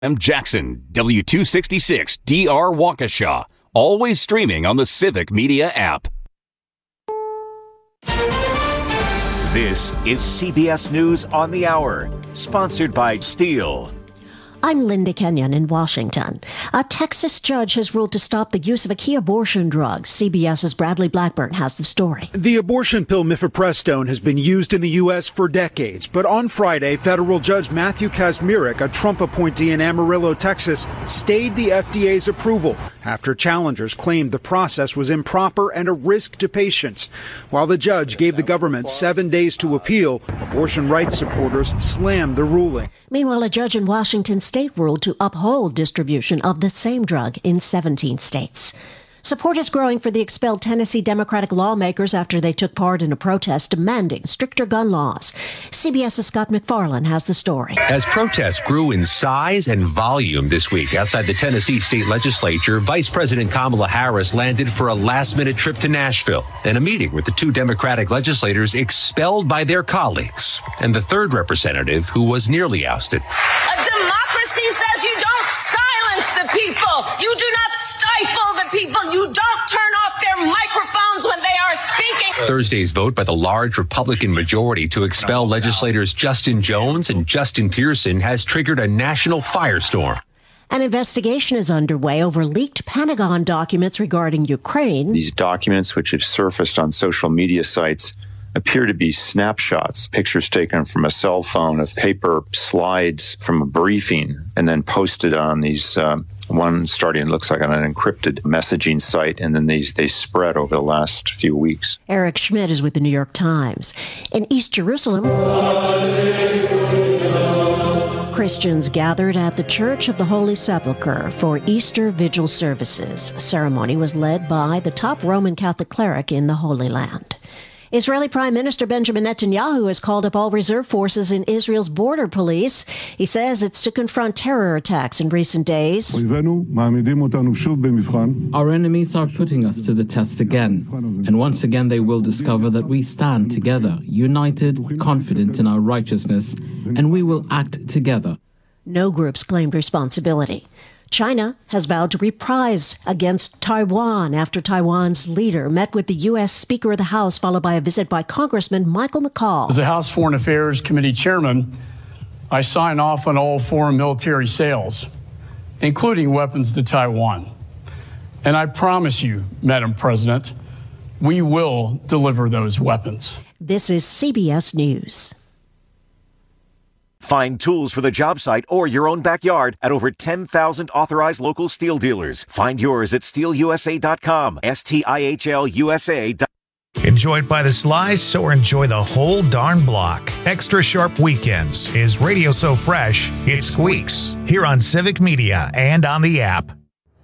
M. Jackson, W266 DR Waukesha. Always streaming on the Civic Media app. This is CBS News on the Hour, sponsored by Steel. I'm Linda Kenyon in Washington. A Texas judge has ruled to stop the use of a key abortion drug. CBS's Bradley Blackburn has the story. The abortion pill mifepristone has been used in the U.S. for decades, but on Friday, federal judge Matthew Kacsmaryk, a Trump appointee in Amarillo, Texas, stayed the FDA's approval after challengers claimed the process was improper and a risk to patients. While the judge gave the government 7 days to appeal, abortion rights supporters slammed the ruling. Meanwhile, a judge in Washington state ruled to uphold distribution of the same drug in 17 states. Support is growing for the expelled Tennessee Democratic lawmakers after they took part in a protest demanding stricter gun laws. CBS's Scott McFarlane has the story. As protests grew in size and volume this week outside the Tennessee state legislature, Vice President Kamala Harris landed for a last-minute trip to Nashville and a meeting with the two Democratic legislators expelled by their colleagues and the third representative who was nearly ousted. A democracy says you don't silence the people. You do not stifle the people. You don't turn off their microphones when they are speaking. Thursday's vote by the large Republican majority to expel legislators Justin Jones and Justin Pearson has triggered a national firestorm. An investigation is underway over leaked Pentagon documents regarding Ukraine. These documents, which have surfaced on social media sites, appear to be snapshots, pictures taken from a cell phone of paper slides from a briefing and then posted on these, one starting looks like on an encrypted messaging site, and then they spread over the last few weeks. Eric Schmidt is with the New York Times. In East Jerusalem, Christians gathered at the Church of the Holy Sepulchre for Easter Vigil services. The ceremony was led by the top Roman Catholic cleric in the Holy Land. Israeli Prime Minister Benjamin Netanyahu has called up all reserve forces in Israel's border police. He says it's to confront terror attacks in recent days. Our enemies are putting us to the test again. And once again they will discover that we stand together, united, confident in our righteousness, and we will act together. No groups claimed responsibility. China has vowed to reprise against Taiwan after Taiwan's leader met with the U.S. Speaker of the House, followed by a visit by Congressman Michael McCaul. As the House Foreign Affairs Committee chairman, I sign off on all foreign military sales, including weapons to Taiwan. And I promise you, Madam President, we will deliver those weapons. This is CBS News. Find tools for the job site or your own backyard at over 10,000 authorized local steel dealers. Find yours at steelusa.com. STIHLUSA.com. Enjoyed by the slice or enjoy the whole darn block? Extra Sharp Weekends is radio so fresh, it squeaks. Here on Civic Media and on the app.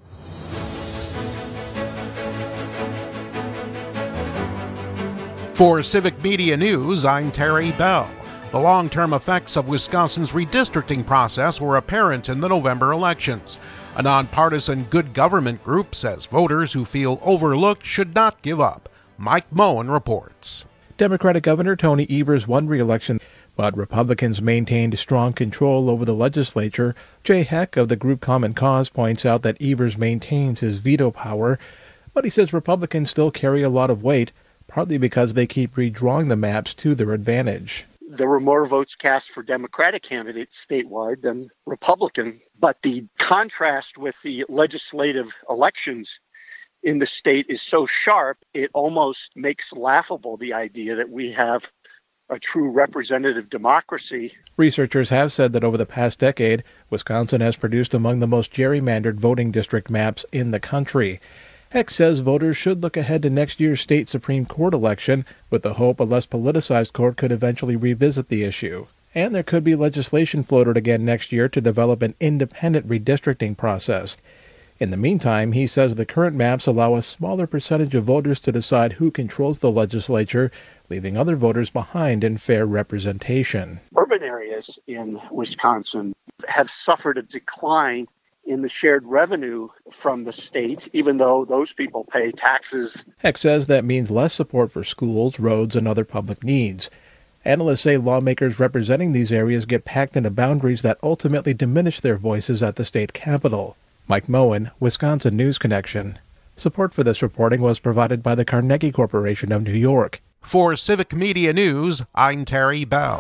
For Civic Media News, I'm Terry Bell. The long-term effects of Wisconsin's redistricting process were apparent in the November elections. A nonpartisan good government group says voters who feel overlooked should not give up. Mike Moen reports. Democratic Governor Tony Evers won re-election, but Republicans maintained strong control over the legislature. Jay Heck of the group Common Cause points out that Evers maintains his veto power, but he says Republicans still carry a lot of weight, partly because they keep redrawing the maps to their advantage. There were more votes cast for Democratic candidates statewide than Republican, but the contrast with the legislative elections in the state is so sharp, it almost makes laughable the idea that we have a true representative democracy. Researchers have said that over the past decade, Wisconsin has produced among the most gerrymandered voting district maps in the country. Heck says voters should look ahead to next year's state Supreme Court election with the hope a less politicized court could eventually revisit the issue. And there could be legislation floated again next year to develop an independent redistricting process. In the meantime, he says the current maps allow a smaller percentage of voters to decide who controls the legislature, leaving other voters behind in fair representation. Urban areas in Wisconsin have suffered a decline in the shared revenue from the state, even though those people pay taxes. Heck says that means less support for schools, roads, and other public needs. Analysts say lawmakers representing these areas get packed into boundaries that ultimately diminish their voices at the state capitol. Mike Moen, Wisconsin News Connection. Support for this reporting was provided by the Carnegie Corporation of New York. For Civic Media News, I'm Terry Bell.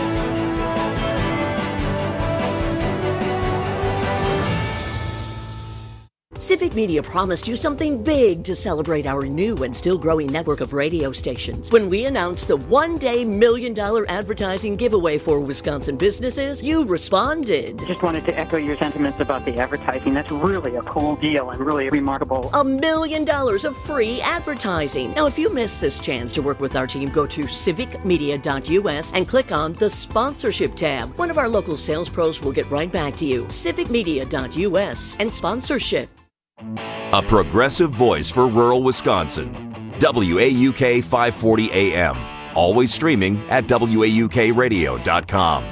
Civic Media promised you something big to celebrate our new and still growing network of radio stations. When we announced the one-day $1 million advertising giveaway for Wisconsin businesses, you responded. Just wanted to echo your sentiments about the advertising. That's really a cool deal and really remarkable. $1 million of free advertising. Now, if you missed this chance to work with our team, go to civicmedia.us and click on the sponsorship tab. One of our local sales pros will get right back to you. civicmedia.us and sponsorship. A progressive voice for rural Wisconsin. WAUK 540 AM. Always streaming at WAUKradio.com.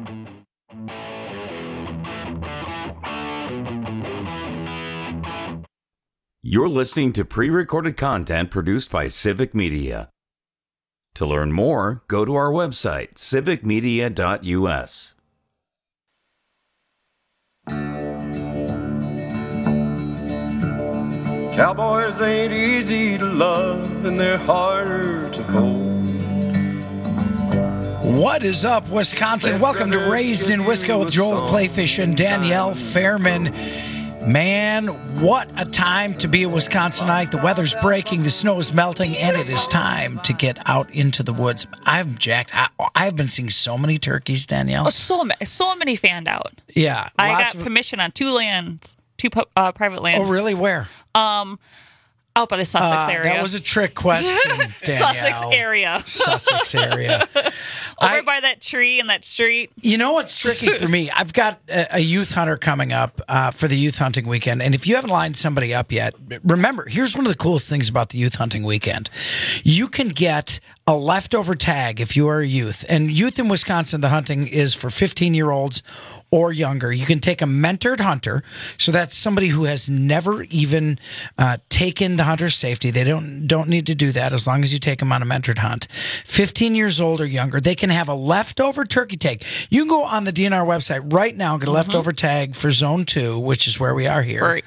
You're listening to pre-recorded content produced by Civic Media. To learn more, go to our website, civicmedia.us. Cowboys ain't easy to love, and they're harder to hold. What is up, Wisconsin? Welcome to Raised in Wisco with Joel Clayfish and Danielle Fairman. Man, what a time to be a Wisconsinite. The weather's breaking, the snow is melting, and it is time to get out into the woods. I'm jacked. I've been seeing so many turkeys, Danielle. Oh, so many fanned out. Yeah. I got permission on two private lands. Oh, really? Where? Out by the Sussex area. That was a trick question, Danielle. Sussex area. Over by that tree in that street. You know what's tricky for me? I've got a youth hunter coming up for the youth hunting weekend. And if you haven't lined somebody up yet, remember, here's one of the coolest things about the youth hunting weekend. You can get a leftover tag if you are a youth. And youth in Wisconsin, the hunting is for 15-year-olds or younger. You can take a mentored hunter. So that's somebody who has never even taken the hunter's safety. They don't need to do that as long as you take them on a mentored hunt. 15 years old or younger, they can have a leftover turkey tag. You can go on the DNR website right now and get a leftover tag for Zone 2, which is where we are here. For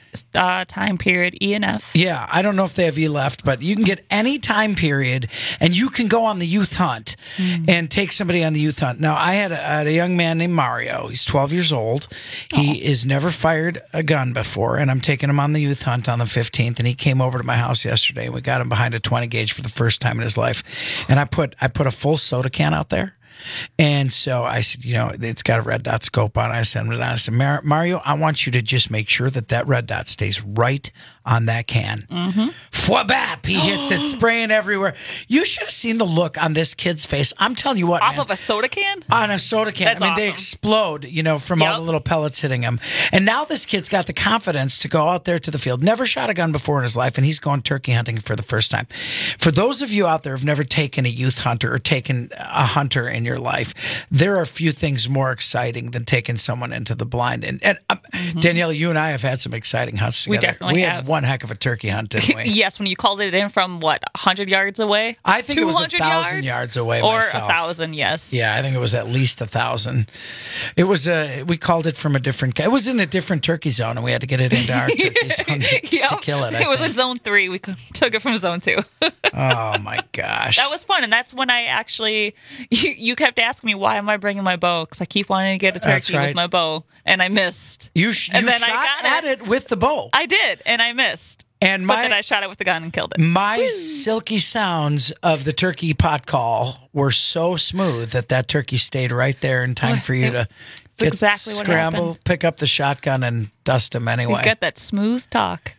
time period E and F. Yeah, I don't know if they have E left, but you can get any time period, and you can go on the youth hunt and take somebody on the youth hunt. Now, I had a young man named Mario. He's 12 years old. He has never fired a gun before, and I'm taking him on the youth hunt on the 15th, and he came over to my house yesterday. We got him behind a 20 gauge for the first time in his life, and I put a full soda can out there. And so I said, it's got a red dot scope on it. I sent him it on. I said, Mario, I want you to just make sure that red dot stays right on that can. Fwabap! He hits it, spraying everywhere. You should have seen the look on this kid's face. I'm telling you what, Off of a soda can? On a soda can. That's They explode, from all the little pellets hitting him. And now this kid's got the confidence to go out there to the field. Never shot a gun before in his life, and he's going turkey hunting for the first time. For those of you out there who've never taken a youth hunter or taken a hunter in your life, there are a few things more exciting than taking someone into the blind. And Danielle, you and I have had some exciting hunts together. We definitely had one heck of a turkey hunt, didn't we? Yes, when you called it in from 100 yards away? I think it was 1,000 yards away. Or myself. 1,000, yes. Yeah, I think it was at least 1,000. It was we called it from a different. It was in a different turkey zone, and we had to get it into our turkey zone to kill it. It was in Zone 3. We took it from Zone 2. Oh my gosh, that was fun, and that's when I actually you kept asking me, why am I bringing my bow? Because I keep wanting to get a turkey with my bow, and I missed. You shot at it with the bow. I did, and I missed. But then I shot it with the gun and killed it. My silky sounds of the turkey pot call were so smooth that turkey stayed right there in time for you to scramble, pick up the shotgun, and dust him anyway. He's got that smooth talk.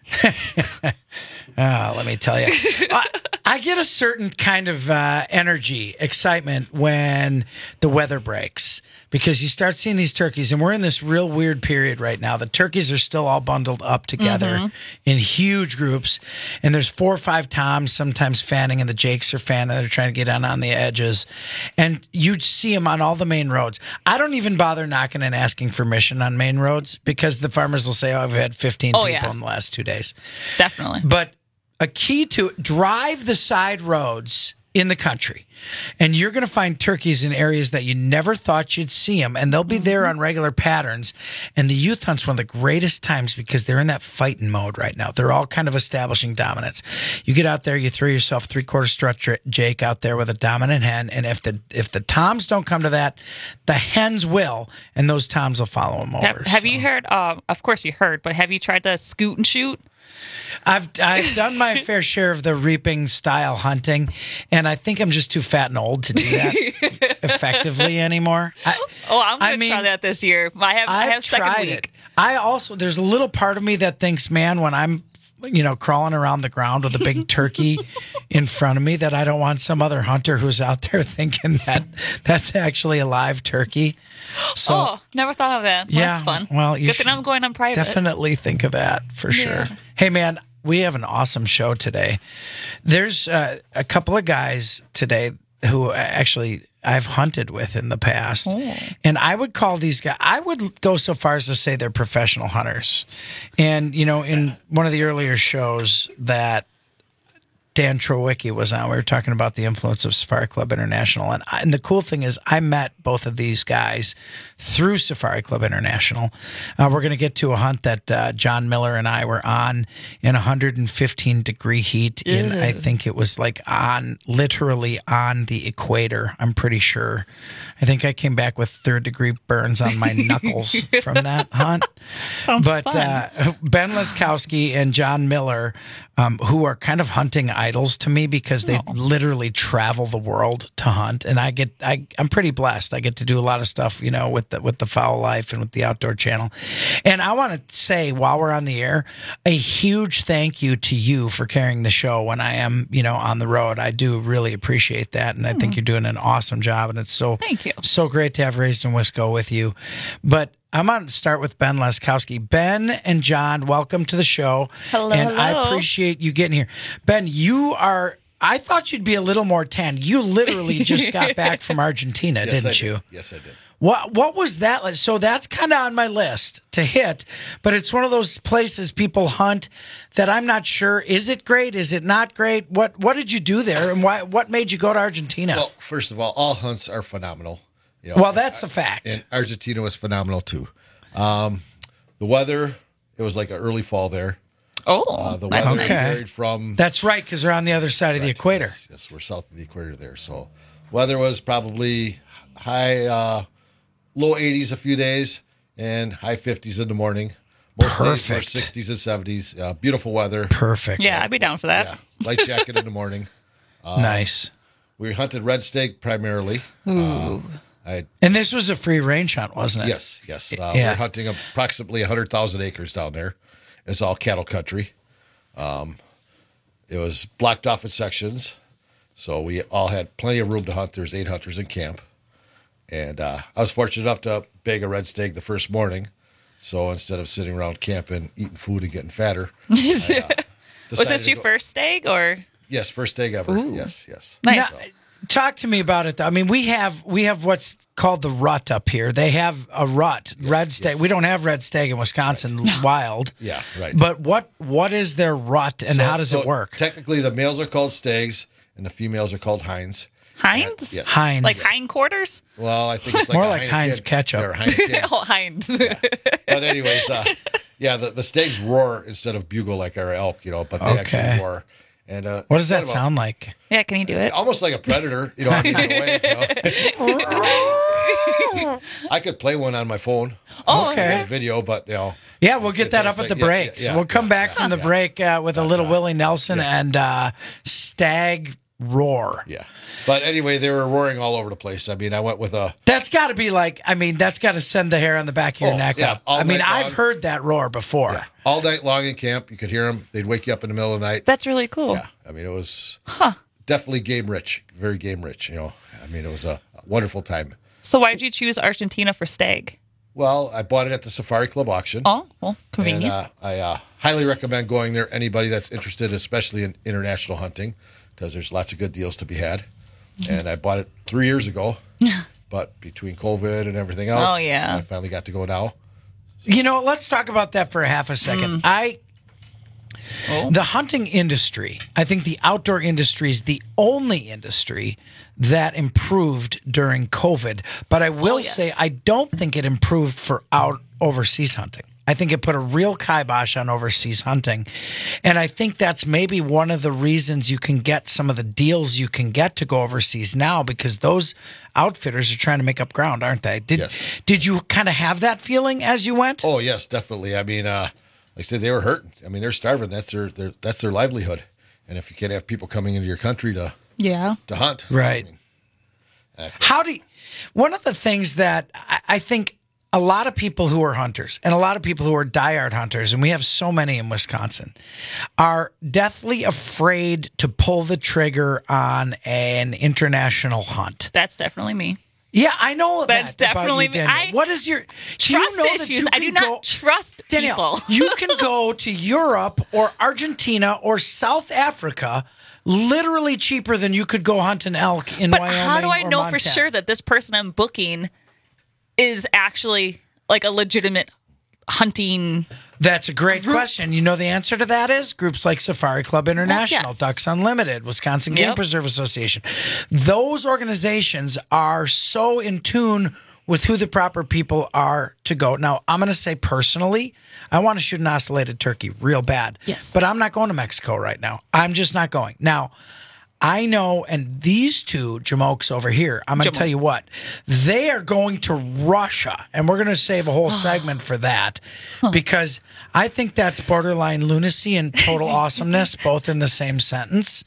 Let me tell you. I get a certain kind of energy, excitement when the weather breaks, because you start seeing these turkeys, and we're in this real weird period right now. The turkeys are still all bundled up together in huge groups, and there's 4 or 5 toms sometimes fanning, and the jakes are fanning. They're trying to get on the edges, and you'd see them on all the main roads. I don't even bother knocking and asking permission on main roads, because the farmers will say, I've had 15 people in the last 2 days. Definitely. But a key to drive the side roads in the country, and you're going to find turkeys in areas that you never thought you'd see them, and they'll be there on regular patterns. And the youth hunt's one of the greatest times because they're in that fighting mode right now. They're all kind of establishing dominance. You get out there, you throw yourself 3/4 strut Jake out there with a dominant hen, and if the toms don't come to that, the hens will, and those toms will follow them over. Have you heard? Of course you heard, but have you tried the scoot and shoot? I've done my fair share of the reaping style hunting, and I think I'm just too fat and old to do that effectively anymore. I'm going to try that this year. I have second tried week. it. There's a little part of me that thinks, man, when I'm crawling around the ground with a big turkey in front of me, that I don't want some other hunter who's out there thinking that that's actually a live turkey. So, never thought of that. Yeah, That's fun. Well, good thing I'm going on private. Definitely think of that for sure. Hey, man, we have an awesome show today. There's a couple of guys today who actually I've hunted with in the past. And I would call these guys, I would go so far as to say they're professional hunters. And, in one of the earlier shows that Dan Trowicki was on, we were talking about the influence of Safari Club International. And the cool thing is I met both of these guys through Safari Club International. We're going to get to a hunt that John Miller and I were on in 115-degree heat. I think it was literally on the equator, I'm pretty sure. I think I came back with third-degree burns on my knuckles from that hunt. Sounds fun. Ben Laskowski and John Miller, who are kind of hunting idols to me because they literally travel the world to hunt, and I'm pretty blessed. I get to do a lot of stuff, with the Fowl Life and with the Outdoor Channel. And I want to say, while we're on the air, a huge thank you to you for carrying the show when I am, on the road. I do really appreciate that, and I think you're doing an awesome job. And it's thank you. So great to have Raised in Wisco with you. But I'm going to start with Ben Laskowski. Ben and John, welcome to the show. Hello. And I appreciate you getting here. Ben, I thought you'd be a little more tan. You literally just got back from Argentina, didn't you? Yes, I did. What was that like? So that's kind of on my list to hit, but it's one of those places people hunt that I'm not sure, is it great? Is it not great? What did you do there, and what made you go to Argentina? Well, first of all hunts are phenomenal. Well, that's a fact. And Argentina was phenomenal too. The weather, it was like an early fall there. The weather varied from... That's right, because they're on the other side of the equator. Yes, we're south of the equator there. So weather was probably high, low 80s a few days and high 50s in the morning. Most Perfect. days were 60s and 70s. Beautiful weather. Perfect. Yeah, I'd be down for that. Yeah, light jacket in the morning. Nice. We hunted red stag primarily. And this was a free range hunt, wasn't it? Yes. We're hunting approximately 100,000 acres down there. It's all cattle country. It was blocked off in sections, so we all had plenty of room to hunt. There's 8 hunters in camp. And I was fortunate enough to bag a red stag the first morning. So instead of sitting around camping, eating food and getting fatter. Was this your first stag or? Yes, first stag ever. Ooh. Yes. Nice. Now, talk to me about it, though. I mean, we have what's called the rut up here. They have a rut, red stag. We don't have red stag in Wisconsin, wild. Yeah, right. But what is their rut, and how does it work? Technically, the males are called stags, and the females are called hinds. Hinds? Yes. Hinds. Like hindquarters? Well, I think it's like more a like Heinz ketchup. Or Heinz kid. Hinds. Yeah. But anyways, the stags roar instead of bugle like our elk, but they actually roar. And what does that sound like? Yeah, can you do it? Almost like a predator, in a way. I could play one on my phone. Okay. Video, but Yeah, we'll get that up at the break. So we'll come back from the break with a little Willie Nelson and stag roar. Yeah. But anyway, they were roaring all over the place. I mean, I went with a... That's got to be that's got to send the hair on the back of your neck up. I mean, I've heard that roar before. Yeah. All night long in camp, you could hear them. They'd wake you up in the middle of the night. That's really cool. Yeah. I mean, it was definitely game rich, very game rich, I mean, it was a wonderful time. So why did you choose Argentina for stag? Well, I bought it at the Safari Club auction. Oh, well, convenient. And I highly recommend going there. Anybody that's interested, especially in international hunting, because there's lots of good deals to be had. Mm-hmm. And I bought it 3 years ago, but between COVID and everything else, I finally got to go now. So. Let's talk about that for a half a second. The hunting industry, I think the outdoor industry is the only industry that improved during COVID. But I will say I don't think it improved for overseas hunting. I think it put a real kibosh on overseas hunting. And I think that's maybe one of the reasons you can get some of the deals you can get to go overseas now, because those outfitters are trying to make up ground, aren't they? Did you kind of have that feeling as you went? Oh, yes, definitely. I mean, like I said, they were hurting. I mean, they're starving. That's their livelihood. And if you can't have people coming into your country to hunt. Right. I mean, one of the things that I think a lot of people who are hunters and a lot of people who are diehard hunters, and we have so many in Wisconsin, are deathly afraid to pull the trigger on an international hunt. That's definitely me. Yeah, I know that's definitely about you, Danielle. What is your trust issues? I do not trust Danielle, people. You can go to Europe or Argentina or South Africa literally cheaper than you could go hunt an elk in Wyoming. But how do I know Montana. for sure that this person I'm booking is actually like a legitimate hunting? That's a great question. You know the answer to that is groups like Safari Club International, Ducks Unlimited, Wisconsin Game Preserve Association. Those organizations are so in tune with who the proper people are to go. Now, I'm going to say personally, I want to shoot an ocellated turkey real bad. Yes. But I'm not going to Mexico right now. I'm just not going. Now, I know, and these two jamokes over here, I'm going to tell you what, they are going to Russia, and we're going to save a whole segment for that, because I think that's borderline lunacy and total awesomeness, both in the same sentence.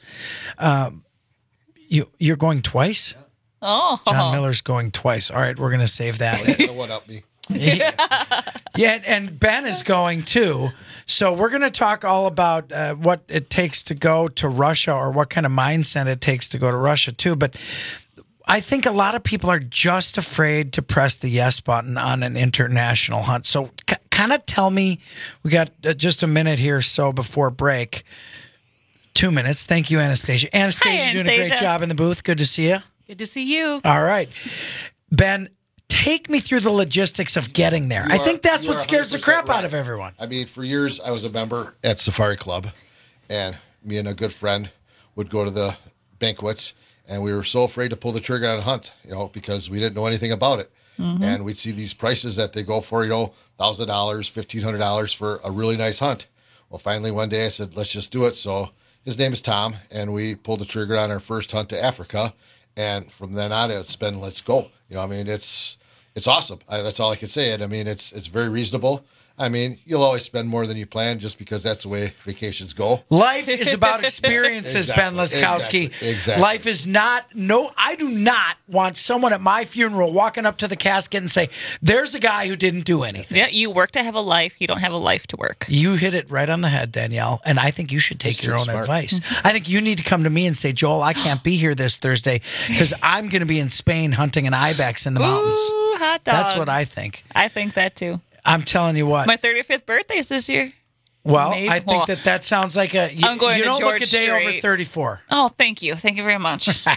You're going twice? Oh. John Miller's going twice. All right, we're going to save that. What up me? Yeah, and Ben is going too. So we're going to talk all about what it takes to go to Russia, or what kind of mindset it takes to go to Russia too. But I think a lot of people are just afraid to press the yes button on an international hunt. So kind of tell me, we got just a minute here so before break. 2 minutes. Thank you, Anastasia. Anastasia, doing a great job in the booth. Good to see you. Good to see you. All right. Ben, take me through the logistics of getting there. I think that's what scares the crap out of everyone. I mean, for years, I was a member at Safari Club, and me and a good friend would go to the banquets, and we were so afraid to pull the trigger on a hunt, because we didn't know anything about it. Mm-hmm. And we'd see these prices that they go for, $1,000, $1,500 for a really nice hunt. Well, finally, one day I said, let's just do it. So his name is Tom, and we pulled the trigger on our first hunt to Africa. And from then on, it's been, let's go. It's awesome. That's all I can say. I mean, it's very reasonable. I mean, you'll always spend more than you plan just because that's the way vacations go. Life is about experiences, Ben Laskowski. Exactly. Life is not, I do not want someone at my funeral walking up to the casket and say, there's a guy who didn't do anything. Yeah, you work to have a life. You don't have a life to work. You hit it right on the head, Danielle. And I think you should take your own advice. I think you need to come to me and say, Joel, I can't be here this Thursday because I'm going to be in Spain hunting an ibex in the mountains. Ooh, hot dog. That's what I think. I think that too. I'm telling you what. My 35th birthday is this year. Well, I think that sounds like a... I'm going you to don't George look a day Strait. over 34. Oh, thank you. Thank you very much.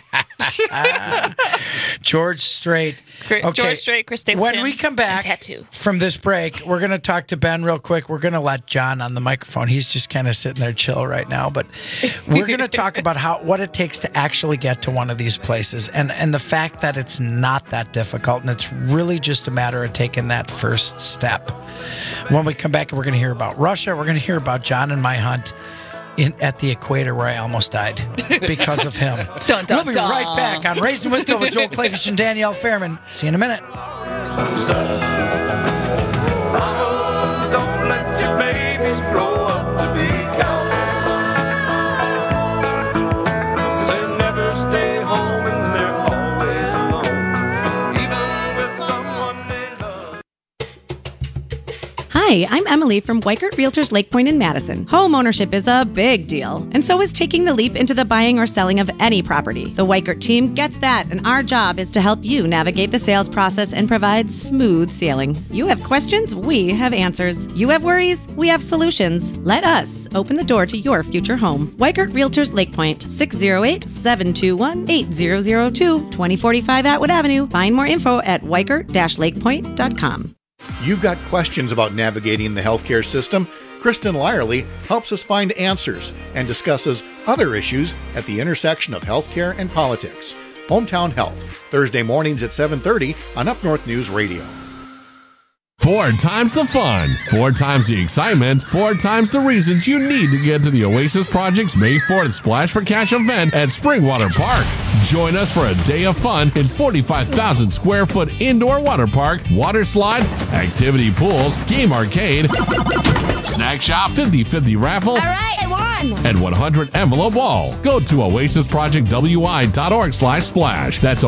George Strait. Okay. George Strait, Chris Stapleton. When we come back from this break, we're going to talk to Ben real quick. We're going to let John on the microphone. He's just kind of sitting there chill right now. But we're going to talk about what it takes to actually get to one of these places and the fact that it's not that difficult. And it's really just a matter of taking that first step. When we come back, we're going to hear about Russia. We're going to hear about John and my hunt at the equator where I almost died because of him. We'll be right back on Raised in Wisco with Joel Klavish and Danielle Fairman. See you in a minute. Don't let your babies grow up to be cows. 'Cause they never stay home and they're always alone, even with someone they love. Hi, I'm Emily from Weikert Realtors Lake Point in Madison. Home ownership is a big deal, and so is taking the leap into the buying or selling of any property. The Weikert team gets that, and our job is to help you navigate the sales process and provide smooth sailing. You have questions, we have answers. You have worries, we have solutions. Let us open the door to your future home. Weikert Realtors Lake Point, 608-721-8002, 2045 Atwood Avenue. Find more info at weikert-lakepoint.com. You've got questions about navigating the healthcare system? Kristen Lyerly helps us find answers and discusses other issues at the intersection of healthcare and politics. Hometown Health, Thursday mornings at 7:30 on Up North News Radio. 4 times the fun, 4 times the excitement, 4 times the reasons you need to get to the Oasis Project's May 4th Splash for Cash event at Springwater Park. Join us for a day of fun in 45,000 square foot indoor water park, water slide, activity pools, game arcade, snack shop, 50-50 raffle, All right, I won! and 100 envelope ball. Go to oasisprojectwi.org/splash. That's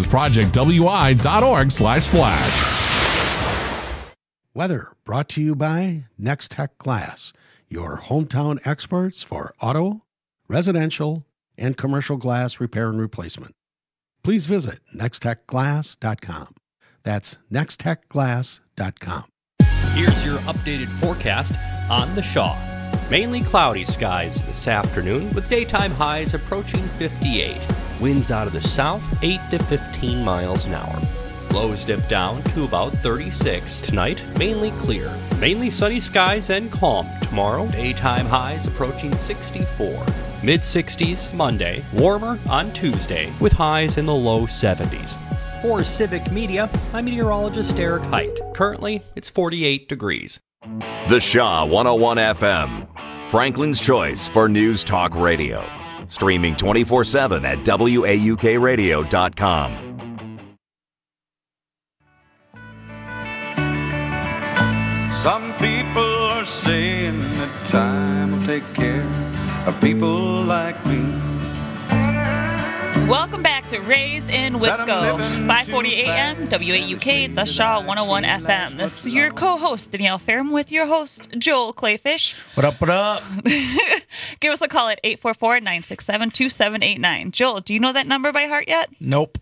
oasisprojectwi.org/splash. Weather brought to you by Next Tech Glass, your hometown experts for auto, residential, and commercial glass repair and replacement. Please visit nexttechglass.com. That's nexttechglass.com. Here's your updated forecast on the Shaw. Mainly cloudy skies this afternoon with daytime highs approaching 58. Winds out of the south 8 to 15 miles an hour. Lows dip down to about 36. Tonight, mainly clear. Mainly sunny skies and calm. Tomorrow, daytime highs approaching 64. Mid-60s Monday. Warmer on Tuesday with highs in the low 70s. For Civic Media, I'm meteorologist Eric Height. Currently, it's 48 degrees. The Shaw 101 FM, Franklin's choice for news talk radio. Streaming 24/7 at WAUKradio.com. Some people are saying that time will take care of people like me. Welcome back to Raised in Wisco, 5:40 a.m., WAUK, The Shaw 101 FM. This is your co-host, Danielle Ferrum, with your host, Joel Clayfish. What up, what up? Give us a call at 844-967-2789. Joel, do you know that number by heart yet? Nope.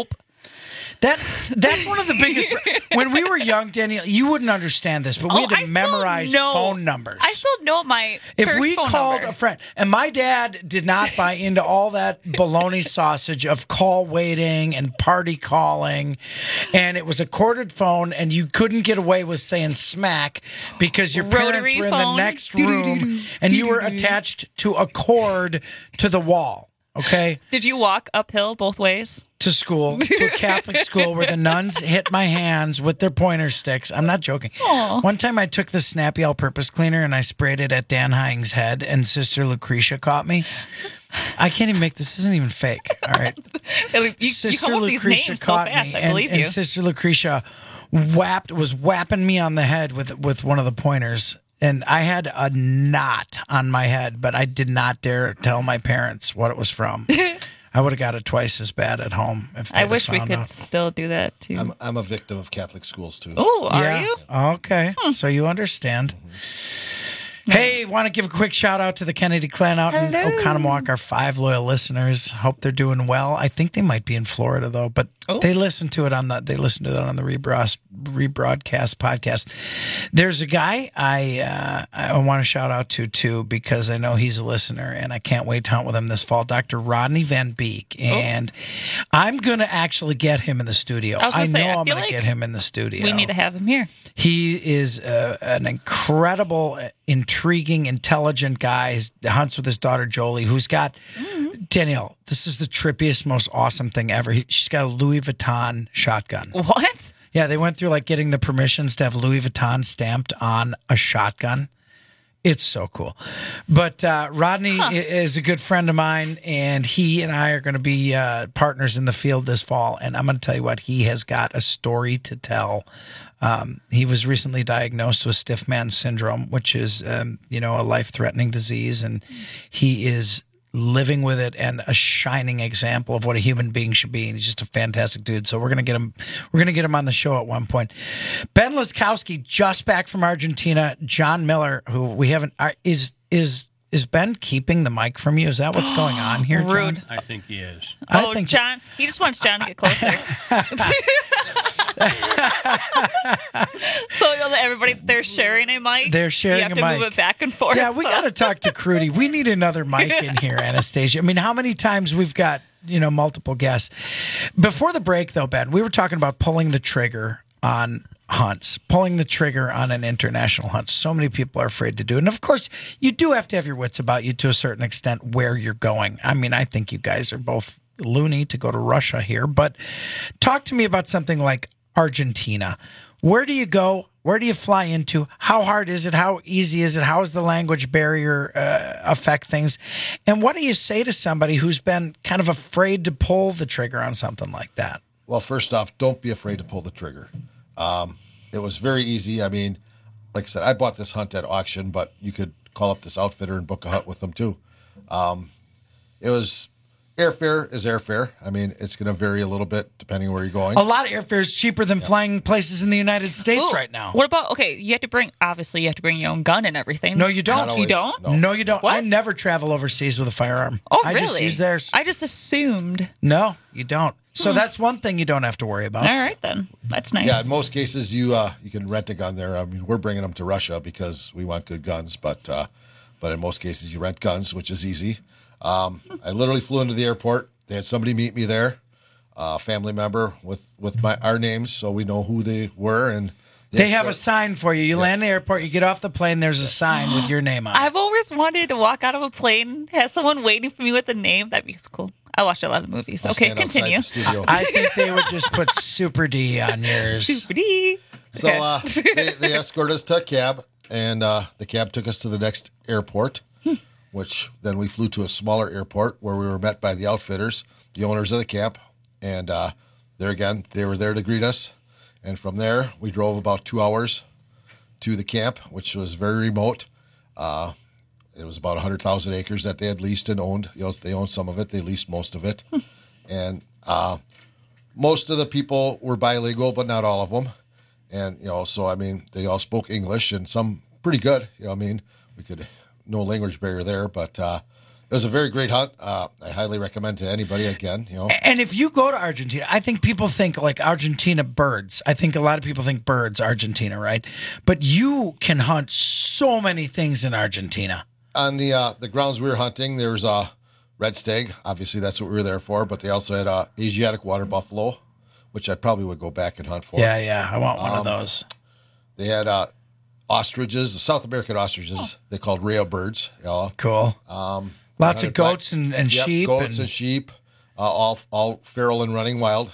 That's one of the biggest. When we were young, Danielle, you wouldn't understand this, but we had to memorize phone numbers. I still know my If first we phone called number. a friend, and my dad did not buy into all that baloney sausage of call waiting and party calling, and it was a corded phone, and you couldn't get away with saying smack because your parents Rotary were in phone. the next room, and you were attached to a cord to the wall. Okay. Did you walk uphill both ways? To school, to a Catholic school where the nuns hit my hands with their pointer sticks. I'm not joking. Aw. One time I took the Snappy all-purpose cleaner and I sprayed it at Dan Hines' head, and Sister Lucretia caught me. I can't even make this. Isn't even fake. All right. You Sister come up with these Lucretia names so caught fast, me, I believe you. and Sister Lucretia was whapping me on the head with one of the pointers. And I had a knot on my head, but I did not dare tell my parents what it was from. I would have got it twice as bad at home. If I wish we could still do that too. I'm a victim of Catholic schools too. Oh, are you? Okay, so you understand. Hey, want to give a quick shout out to the Kennedy clan out in Oconomowoc, our 5 loyal listeners. Hope they're doing well. I think they might be in Florida though, but they listen to it on the rebroadcast podcast. There's a guy I want to shout out to too, because I know he's a listener and I can't wait to hunt with him this fall. Dr. Rodney Van Beek, and I'm gonna actually get him in the studio. I was gonna say, I know I'm feel gonna like get him in the studio. We need to have him here. He is an incredible, intriguing, intelligent guy. He hunts with his daughter Jolie, who's got Danielle. This is the trippiest, most awesome thing ever. She's got a Louis Vuitton shotgun. What? Yeah, they went through like getting the permissions to have Louis Vuitton stamped on a shotgun. It's so cool. But Rodney is a good friend of mine, and he and I are going to be partners in the field this fall. And I'm going to tell you what, he has got a story to tell. He was recently diagnosed with stiff man syndrome, which is, a life-threatening disease, and he is living with it and a shining example of what a human being should be. And he's just a fantastic dude. So we're going to get him. We're going to get him on the show at one point. Ben Laskowski, just back from Argentina. John Miller, who we haven't is Ben keeping the mic from you? Is that what's going on here, John? Rude. I think he is. I think John. He just wants John to get closer. So everybody, they're sharing a mic. They're sharing a mic. You have to move it back and forth. Yeah, we got to talk to Crudy. We need another mic in here, Anastasia. I mean, how many times we've got, multiple guests. Before the break, though, Ben, we were talking about pulling the trigger on hunts, pulling the trigger on an international hunt. So many people are afraid to do it. And of course, you do have to have your wits about you to a certain extent where you're going. I mean, I think you guys are both loony to go to Russia here, but talk to me about something like Argentina. Where do you go? Where do you fly into? How hard is it? How easy is it? How does the language barrier affect things? And what do you say to somebody who's been kind of afraid to pull the trigger on something like that? Well, first off, don't be afraid to pull the trigger. It was very easy. I mean, like I said, I bought this hunt at auction, but you could call up this outfitter and book a hunt with them too. It was airfare is airfare. I mean, it's going to vary a little bit depending where you're going. A lot of airfare is cheaper than flying places in the United States right now. What about, okay, you have to bring your own gun and everything. No, you don't. You don't? No, you don't. What? I never travel overseas with a firearm. Oh, I really? just use theirs. I just assumed. No, you don't. So that's one thing you don't have to worry about. All right, then. That's nice. Yeah, in most cases, you can rent a gun there. I mean, we're bringing them to Russia because we want good guns, but in most cases, you rent guns, which is easy. I literally flew into the airport. They had somebody meet me there, a family member with our names, so we know who they were. And they have a sign for you. You land in the airport, you get off the plane, there's a sign with your name on it. I've always wanted to walk out of a plane, have someone waiting for me with a name. That'd be cool. I watched a lot of movies. Okay, continue. I think they would just put Super D on yours. Super D. So they escorted us to a cab, and the cab took us to the next airport, which then we flew to a smaller airport where we were met by the outfitters, the owners of the camp, and there again, they were there to greet us. And from there, we drove about 2 hours to the camp, which was very remote. It was about 100,000 acres that they had leased and owned. You know, they owned some of it. They leased most of it. And most of the people were bilingual, but not all of them. And, you know, so, I mean, they all spoke English and some pretty good. You know, I mean, no language barrier there, but it was a very great hunt. I highly recommend to anybody again, you know. And if you go to Argentina, I think people think like Argentina birds. I think a lot of people think birds, Argentina, right? But you can hunt so many things in Argentina. On the grounds we were hunting, there's a red stag. Obviously, that's what we were there for. But they also had Asiatic water buffalo, which I probably would go back and hunt for. Yeah, I want one of those. They had ostriches, South American ostriches. They called rail birds. You know. Cool. Lots of goats and sheep. Goats and sheep, all feral and running wild.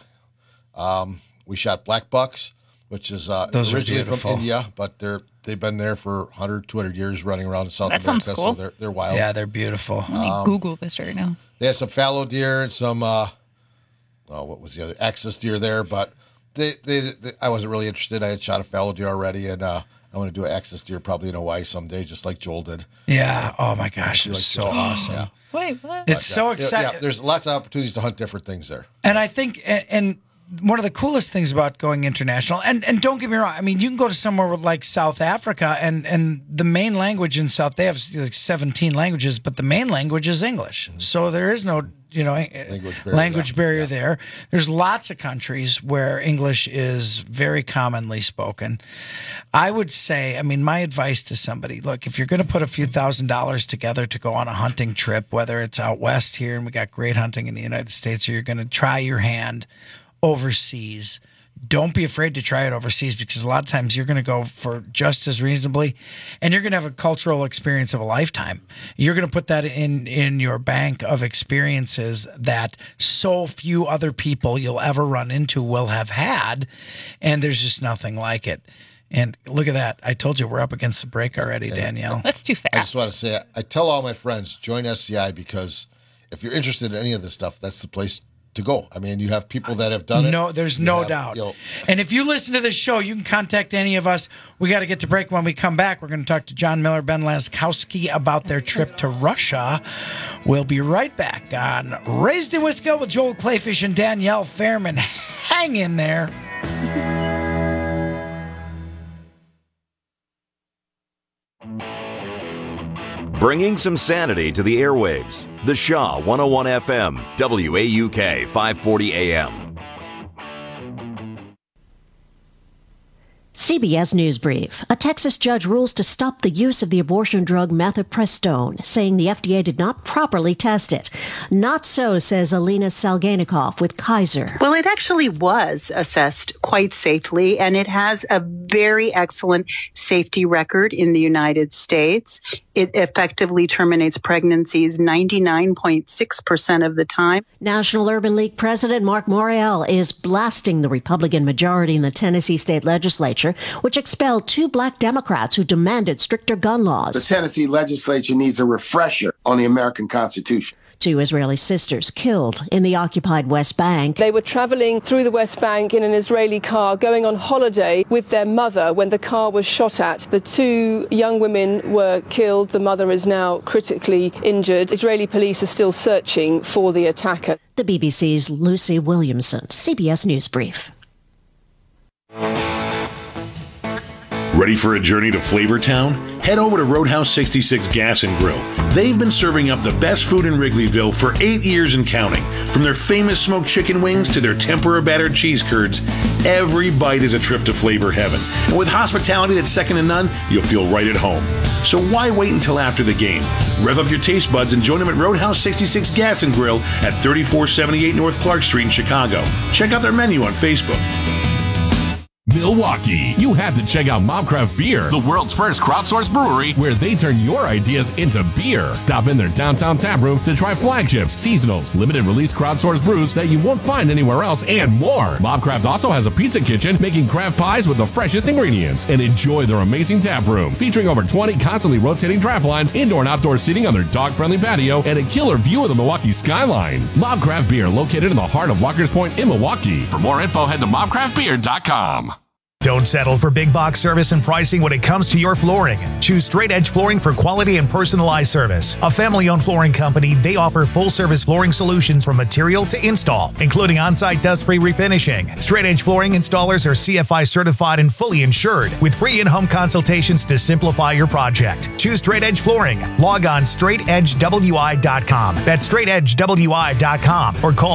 We shot black bucks, which is Those originally are from beautiful. India, but they've been there for 100, 200 years running around in South That America. sounds cool. So they're wild. Yeah, they're beautiful. Let me Google this right now. They had some fallow deer and some, what was the other? Axis deer there, but they I wasn't really interested. I had shot a fallow deer already, and I want to do an axis deer probably in Hawaii someday, just like Joel did. Yeah. Oh my gosh, it was so awesome. Yeah. Wait, what? It's so exciting. Yeah, there's lots of opportunities to hunt different things there. And I think, and one of the coolest things about going international, and don't get me wrong, I mean, you can go to somewhere like South Africa, and the main language in South, they have like 17 languages, but the main language is English. So there is no, language barrier there. There's lots of countries where English is very commonly spoken. I would say, I mean, my advice to somebody, look, if you're going to put a few $1,000s together to go on a hunting trip, whether it's out west here, and we got great hunting in the United States, or you're going to try your hand overseas, don't be afraid to try it overseas, because a lot of times you're going to go for just as reasonably, and you're going to have a cultural experience of a lifetime. You're going to put that in your bank of experiences that so few other people you'll ever run into will have had, and there's just nothing like it. And look at that. I told you we're up against the break already, Danielle. That's too fast. I just want to say, I tell all my friends, join SCI, because if you're interested in any of this stuff, that's the place to go. I mean, you have people that have done it. No, there's no doubt. And if you listen to this show, you can contact any of us. We got to get to break. When we come back, we're going to talk to John Miller, Ben Laskowski about their trip to Russia. We'll be right back on Raised in Wisco with Joel Clayfish and Danielle Fairman. Hang in there. Bringing some sanity to the airwaves. The Shaw 101 FM, WAUK 540 AM. CBS News Brief. A Texas judge rules to stop the use of the abortion drug mifepristone, saying the FDA did not properly test it. Not so, says Alina Salganikov with Kaiser. Well, it actually was assessed quite safely, and it has a very excellent safety record in the United States. It effectively terminates pregnancies 99.6% of the time. National Urban League President Mark Morial is blasting the Republican majority in the Tennessee state legislature, which expelled 2 black Democrats who demanded stricter gun laws. The Tennessee legislature needs a refresher on the American Constitution. 2 Israeli sisters killed in the occupied West Bank. They were traveling through the West Bank in an Israeli car going on holiday with their mother when the car was shot at. The 2 young women were killed. The mother is now critically injured. Israeli police are still searching for the attacker. The BBC's Lucy Williamson, CBS News Brief. Ready for a journey to Flavortown? Head over to Roadhouse 66 Gas and Grill. They've been serving up the best food in Wrigleyville for 8 years and counting. From their famous smoked chicken wings to their tempura battered cheese curds, every bite is a trip to flavor heaven. And with hospitality that's second to none, you'll feel right at home. So why wait until after the game? Rev up your taste buds and join them at Roadhouse 66 Gas and Grill at 3478 North Clark Street in Chicago. Check out their menu on Facebook. Milwaukee. You have to check out Mobcraft Beer, the world's first crowdsourced brewery where they turn your ideas into beer. Stop in their downtown tap room to try flagships, seasonals, limited release crowdsourced brews that you won't find anywhere else, and more. Mobcraft also has a pizza kitchen making craft pies with the freshest ingredients. And enjoy their amazing tap room featuring over 20 constantly rotating draft lines, indoor and outdoor seating on their dog-friendly patio, and a killer view of the Milwaukee skyline. Mobcraft Beer, located in the heart of Walker's Point in Milwaukee. For more info, head to mobcraftbeer.com. Don't settle for big box service and pricing when it comes to your flooring. Choose Straight Edge Flooring for quality and personalized service. A family-owned flooring company, they offer full-service flooring solutions from material to install, including on-site dust-free refinishing. Straight Edge Flooring installers are CFI certified and fully insured, with free in-home consultations to simplify your project. Choose Straight Edge Flooring. Log on straightedgewi.com. That's straightedgewi.com, or call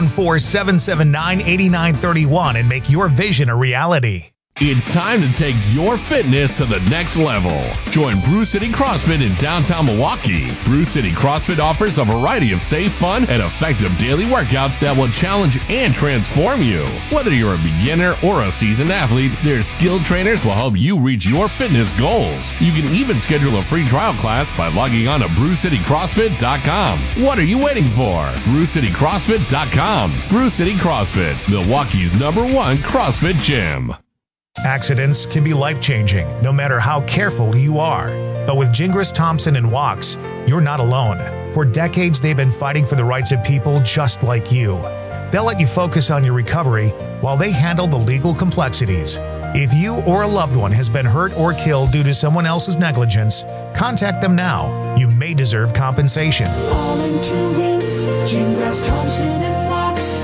414-779-8931 and make your vision a reality. It's time to take your fitness to the next level. Join Brew City CrossFit in downtown Milwaukee. Brew City CrossFit offers a variety of safe, fun, and effective daily workouts that will challenge and transform you. Whether you're a beginner or a seasoned athlete, their skilled trainers will help you reach your fitness goals. You can even schedule a free trial class by logging on to BrewCityCrossFit.com. What are you waiting for? BrewCityCrossFit.com. Brew City CrossFit, Milwaukee's #1 CrossFit gym. Accidents can be life-changing, no matter how careful you are. But with Gingras Thompson and Walks, you're not alone. For decades, they've been fighting for the rights of people just like you. They'll let you focus on your recovery while they handle the legal complexities. If you or a loved one has been hurt or killed due to someone else's negligence, contact them now. You may deserve compensation. All into it, Gingras Thompson and Walks,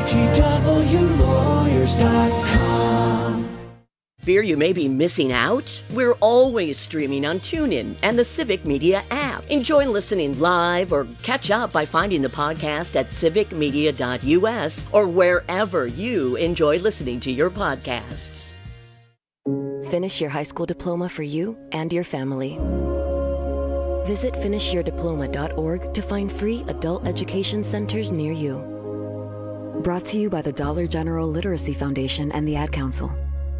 GTWlawyers.com. Fear you may be missing out? We're always streaming on TuneIn and the Civic Media app. Enjoy listening live or catch up by finding the podcast at civicmedia.us or wherever you enjoy listening to your podcasts. Finish your high school diploma for you and your family. Visit finishyourdiploma.org to find free adult education centers near you. Brought to you by the Dollar General Literacy Foundation and the Ad Council.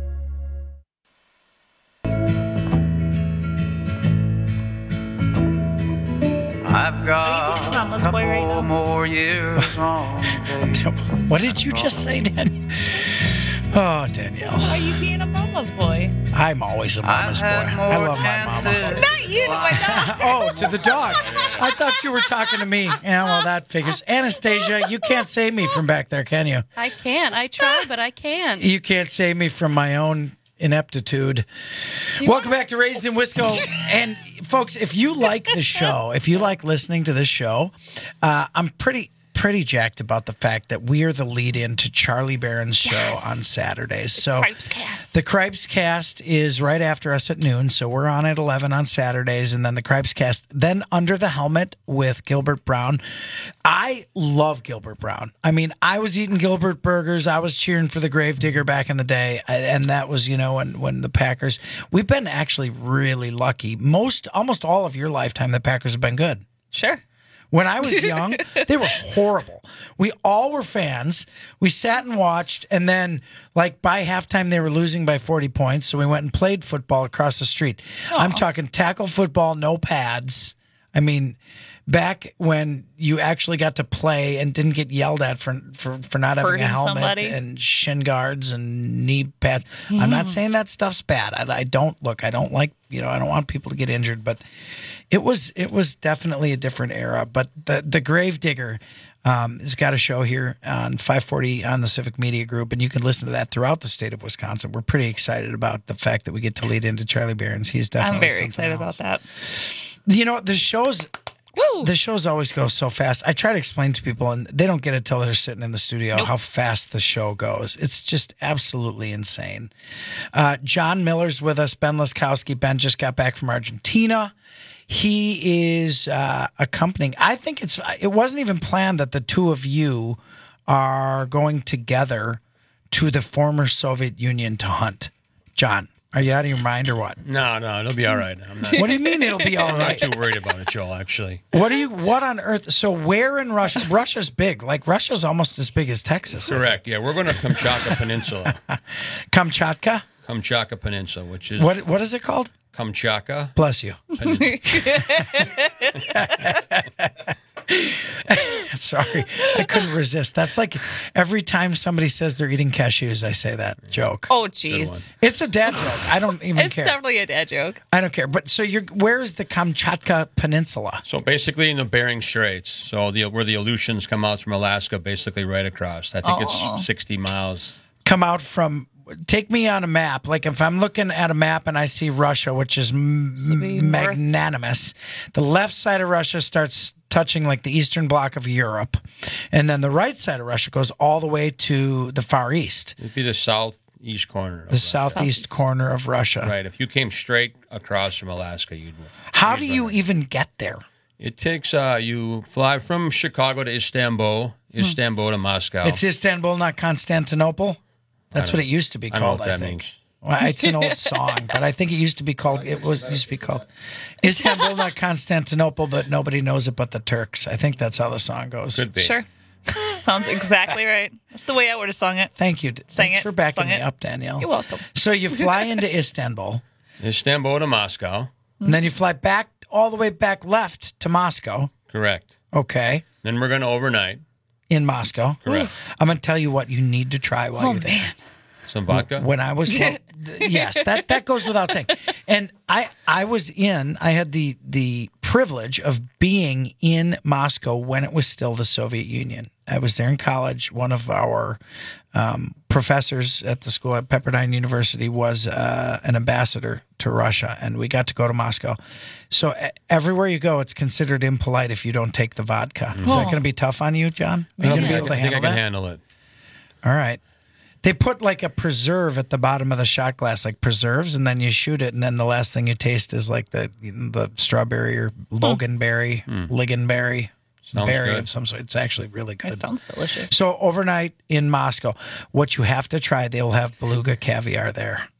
I've got a couple more years on. What did you just say, Dan? Oh, Danielle. Why are you being a mama's boy? I'm always a mama's boy. I love my mama. Not you, my dog. Oh, to the dog. I thought you were talking to me. Yeah, well, that figures. Anastasia, you can't save me from back there, can you? I can't. I try, but I can't. You can't save me from my own ineptitude. Welcome back to Raised in Wisco. And folks, if you like the show, if you like listening to this show, I'm pretty pretty jacked about the fact that we are the lead-in to Charlie Barron's show on Saturdays. So the Cripes Cast is right after us at noon, so we're on at 11 on Saturdays, and then the Cripes Cast, then Under the Helmet with Gilbert Brown. I love Gilbert Brown. I mean, I was eating Gilbert burgers. I was cheering for the Gravedigger back in the day, and that was, when the Packers... We've been actually really lucky. Almost all of your lifetime, the Packers have been good. Sure. When I was young, they were horrible. We all were fans. We sat and watched, and then, by halftime, they were losing by 40 points, so we went and played football across the street. I'm talking tackle football, no pads. I mean, back when you actually got to play and didn't get yelled at for not having a helmet and shin guards and knee pads. I'm not saying that stuff's bad. I don't like, I don't want people to get injured, but it was definitely a different era. But the Gravedigger has got a show here on 540 on the Civic Media Group, and you can listen to that throughout the state of Wisconsin. We're pretty excited about the fact that we get to lead into Charlie Barron's. He's definitely I'm very excited about that. The shows always go so fast. I try to explain to people, and they don't get it till they're sitting in the studio, how fast the show goes. It's just absolutely insane. John Miller's with us. Ben Laskowski. Ben just got back from Argentina. He is accompanying. I think it wasn't even planned that the two of you are going together to the former Soviet Union to hunt. John, are you out of your mind or what? No, it'll be all right. I'm not, what do you mean it'll be all right? I'm not too worried about it, Joel, actually. What on earth? So where in Russia? Russia's big. Russia's almost as big as Texas. Correct. Yeah, we're going to Kamchatka Peninsula. Kamchatka? Kamchatka Peninsula, which is... What is it called? Kamchatka. Bless you. Sorry, I couldn't resist. That's like every time somebody says they're eating cashews, I say that joke. Oh, jeez. It's a dad joke. I don't even care. It's definitely a dad joke. I don't care. But so where is the Kamchatka Peninsula? So basically in the Bering Straits. So where the Aleutians come out from Alaska, basically right across. I think it's 60 miles. Come out from... Take me on a map. Like if I'm looking at a map and I see Russia, which is magnanimous, the left side of Russia starts touching like the eastern bloc of Europe, and then the right side of Russia goes all the way to the Far East. It'd be the southeast corner. The southeast corner of Russia. Right. If you came straight across from Alaska, you'd. How do you even get there? It takes you fly from Chicago to Istanbul, Istanbul to Moscow. It's Istanbul, not Constantinople. That's what it used to be called, I think. Means. Well, it's an old song, but I think it used to be called Istanbul, not Constantinople, but nobody knows it but the Turks. I think that's how the song goes. Could be. Sure. Sounds exactly right. That's the way I would have sung it. Thank you. Thanks for backing me up, Danielle. You're welcome. So you fly into Istanbul. Istanbul to Moscow. And then you fly back all the way back left to Moscow. Correct. Okay. Then we're going to overnight. In Moscow. Correct. I'm going to tell you what you need to try while you're there. Man. Some vodka? When I was, yes, that goes without saying. And I had the privilege of being in Moscow when it was still the Soviet Union. I was there in college. One of our professors at the school at Pepperdine University was an ambassador to Russia, and we got to go to Moscow. So everywhere you go, it's considered impolite if you don't take the vodka. Is that going to be tough on you, John? Are you going to be able to handle that? I think I can handle it. All right. They put like a preserve at the bottom of the shot glass, like preserves, and then you shoot it, and then the last thing you taste is like the strawberry or loganberry, ligonberry. Berry of some sort. It's actually really good. It sounds delicious. So overnight in Moscow, what you have to try, they'll have beluga caviar there.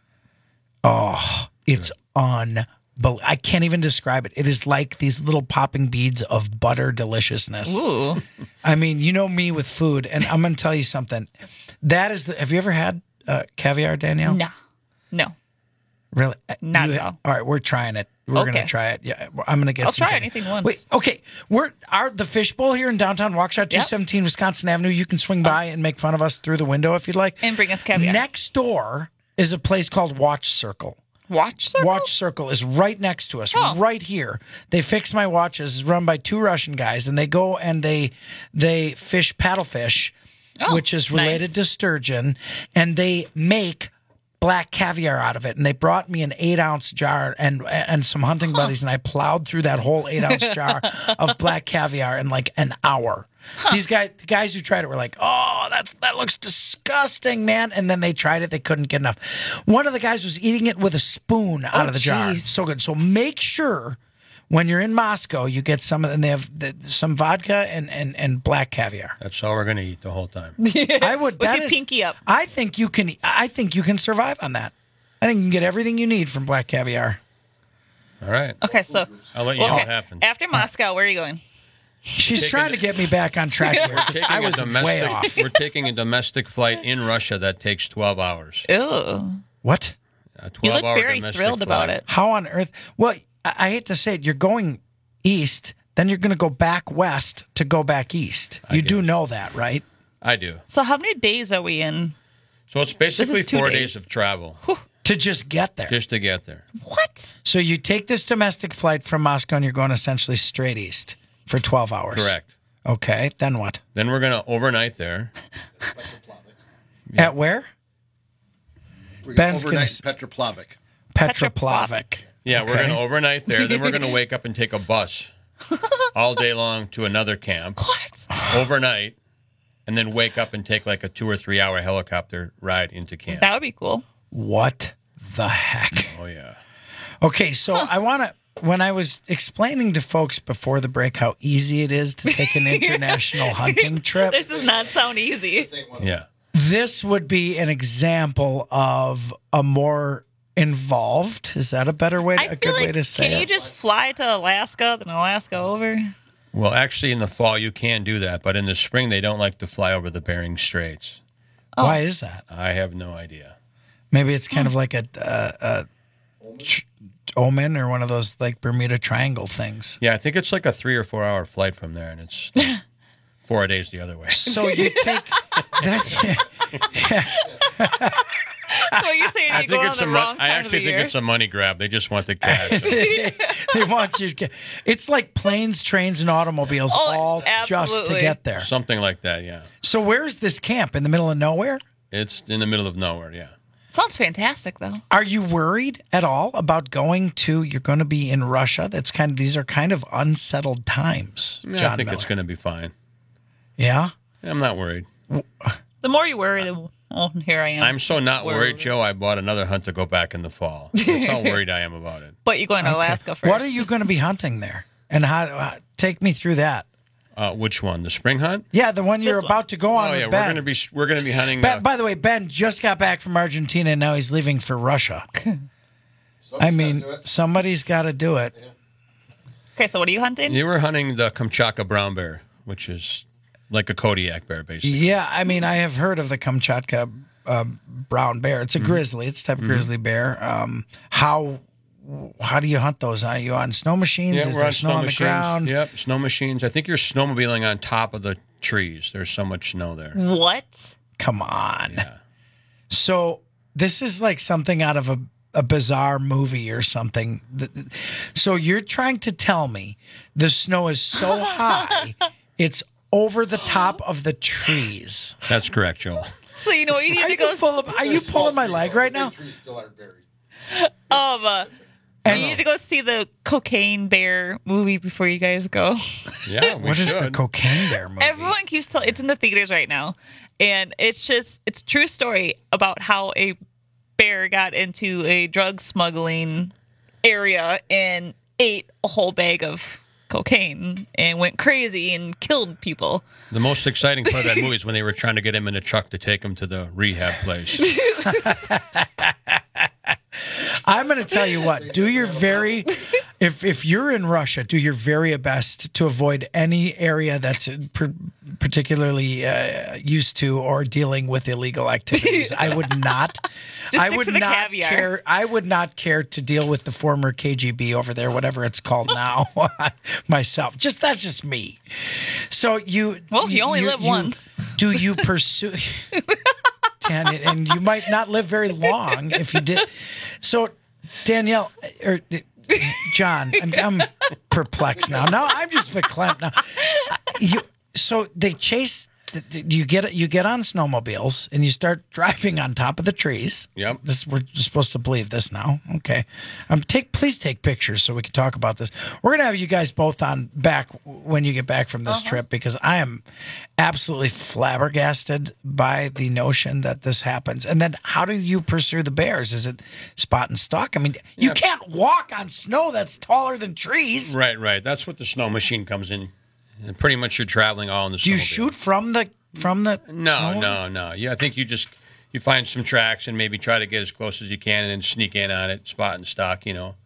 Oh, it's unbelievable. I can't even describe it. It is like these little popping beads of butter deliciousness. Ooh. I mean, you know me with food, and I'm going to tell you something. That is have you ever had caviar, Danielle? No. Really? Not at all. All right, we're trying it. We're going to try it. Yeah, I'm going to get I'll some try caviar. anything once. Wait, okay. The Fishbowl here in downtown Waukesha, 217 Wisconsin Avenue. You can swing by and make fun of us through the window if you'd like. And bring us caviar. Next door is a place called Watch Circle. Watch Circle? Watch Circle is right next to us, right here. They fix my watches. It's run by two Russian guys, and they go and they fish paddlefish, which is related to sturgeon, and they make black caviar out of it. And they brought me an 8-ounce jar and some hunting buddies, and I plowed through that whole 8-ounce jar of black caviar in like an hour. These the guys who tried it were like, "Oh, that looks disgusting, man!" And then they tried it; they couldn't get enough. One of the guys was eating it with a spoon out of the jar. geez. So good. So make sure when you're in Moscow, you get some of, and they have some vodka and black caviar. That's all we're going to eat the whole time. I would. With That your is, pinky up. I think you can. I think you can survive on that. I think you can get everything you need from black caviar. All right. Okay, so I'll let you know okay. what happens. After Moscow, where are you going? She's trying to get me back on track here because I was way off. We're taking a domestic flight in Russia that takes 12 hours. Ew. What? A 12 You look hour very domestic thrilled about flight. it. How on earth? Well, I hate to say it. You're going east, then you're going to go back west to go back east. You do know that, right? I do. So how many days are we in? So it's basically This is 2 4 days. days of travel. To just get there. Just to get there. What? So you take this domestic flight from Moscow and you're going essentially straight east for 12 hours. Correct. Okay, then what? Then we're going to overnight there. At where? Ben's going Overnight to Petroplavik. Petroplavik. Yeah, we're Okay. going to overnight there. Then we're going to wake up and take a bus all day long to another camp. What? Overnight. And then wake up and take like a 2 or 3 hour helicopter ride into camp. That would be cool. What the heck? Oh, yeah. Okay, so I want to, when I was explaining to folks before the break how easy it is to take an international hunting trip, This does not sound easy. Yeah. this would be an example of a more involved. Is that a better way? I A feel good way like, to say can you it? just fly to Alaska, then Alaska over? Well, actually, in the fall, you can do that. But in the spring, they don't like to fly over the Bering Straits. Why is that? I have no idea. Maybe it's kind of like a omen or one of those like Bermuda Triangle things. Yeah, I think it's like a 3 or 4 hour flight from there, and it's like 4 days the other way. So you take that. So you're saying you go on the wrong I time of actually the think year? it's a money grab. They just want the cash. They want you to get. It's like planes, trains, and automobiles all just to absolutely. get there. Something like that, yeah. So where's this camp? In the middle of nowhere? It's in the middle of nowhere, yeah. Sounds fantastic, though. Are you worried at all about going to? You're going to be in Russia. These are kind of unsettled times. Yeah, John I think Miller. it's going to be fine. Yeah. I'm not worried. The more you worry, the here I am. I'm so not worried, Joe. I bought another hunt to go back in the fall. That's how worried I am about it. But you're going to Alaska first. What are you going to be hunting there? And how? Take me through that. Which one? The spring hunt? Yeah, the one you're about to go on Oh with yeah, Ben. we're gonna be hunting. Ben, by the way, Ben just got back from Argentina and now he's leaving for Russia. I mean, somebody's got to do it. Okay, so what are you hunting? You were hunting the Kamchatka brown bear, which is like a Kodiak bear, basically. Yeah, I mean, I have heard of the Kamchatka brown bear. It's a grizzly. It's a type of grizzly bear. How do you hunt those? Are you on snow machines? Yeah, Is we're there on snow snow on the machines. ground? Yep, snow machines. I think you're snowmobiling on top of the trees. There's so much snow there. What? Come on. So this is like something out of a bizarre movie or something. So you're trying to tell me the snow is so high, it's over the top of the trees. That's correct, Joel. So you know what you need to go. Are you pulling my leg right now? You need to go see the Cocaine Bear movie before you guys go. Yeah, What is the Cocaine Bear movie? Everyone keeps telling. It's in the theaters right now, and it's a true story about how a bear got into a drug smuggling area and ate a whole bag of cocaine and went crazy and killed people. The most exciting part of that movie is when they were trying to get him in a truck to take him to the rehab place. I'm going to tell you what. Do your if you're in Russia, do your very best to avoid any area that's particularly used to or dealing with illegal activities. I would not. Just I stick would to the not caviar. care. I would not care to deal with the former KGB over there, whatever it's called now. Myself, that's just me. So you. Well, you only live once. Do you pursue? And you might not live very long if you did. So, Danielle or John, I'm perplexed now. Now I'm just verklempt now. So they chase you get on snowmobiles and you start driving on top of the trees. Yep. We're supposed to believe this now. Okay. Please take pictures so we can talk about this. We're gonna have you guys both on back when you get back from this trip, because I am absolutely flabbergasted by the notion that this happens. And then how do you pursue the bears? Is it spot and stalk? I mean, you can't walk on snow that's taller than trees. Right. That's what the snow machine comes in. And pretty much you're traveling all in the snow. Do you shoot from the No. Yeah, I think you find some tracks and maybe try to get as close as you can and then sneak in on it, spot and stock,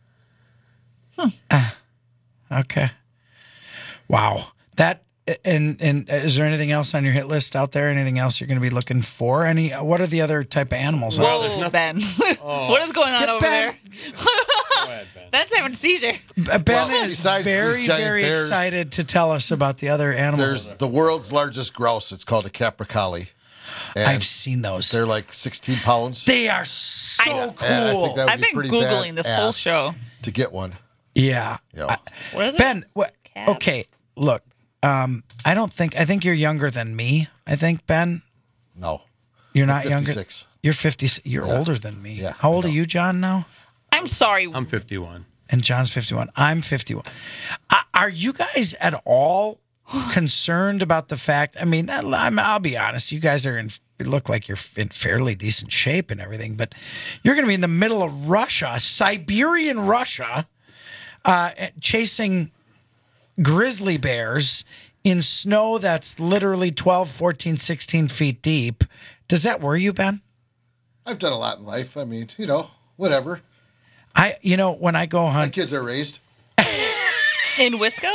Okay. Wow. That and is there anything else on your hit list out there? Anything else you're going to be looking for? What are the other type of animals? Whoa, Ben. What is going on over there? Ben's having a seizure. Ben is very, very excited to tell us about the other animals. There's the world's largest grouse. It's called a capercaillie. I've seen those. They're like 16 pounds. They are so cool. And I think that would I've be been pretty Googling this whole badass show to get one. Yeah. What is it? Ben, okay, look. I think you're younger than me. I think, Ben. No. You're not 56. Younger. You're 50. You're older than me. Yeah. How old are you, John, now? I'm sorry. I'm 51. And John's 51. I'm 51. Are you guys at all concerned about the fact? I mean, I'll be honest. You guys look like you're in fairly decent shape and everything, but you're going to be in the middle of Russia, Siberian Russia, chasing grizzly bears in snow that's literally 12, 14, 16 feet deep. Does that worry you, Ben? I've done a lot in life. I mean, whatever. When I go hunt, my kids are raised in Wisco.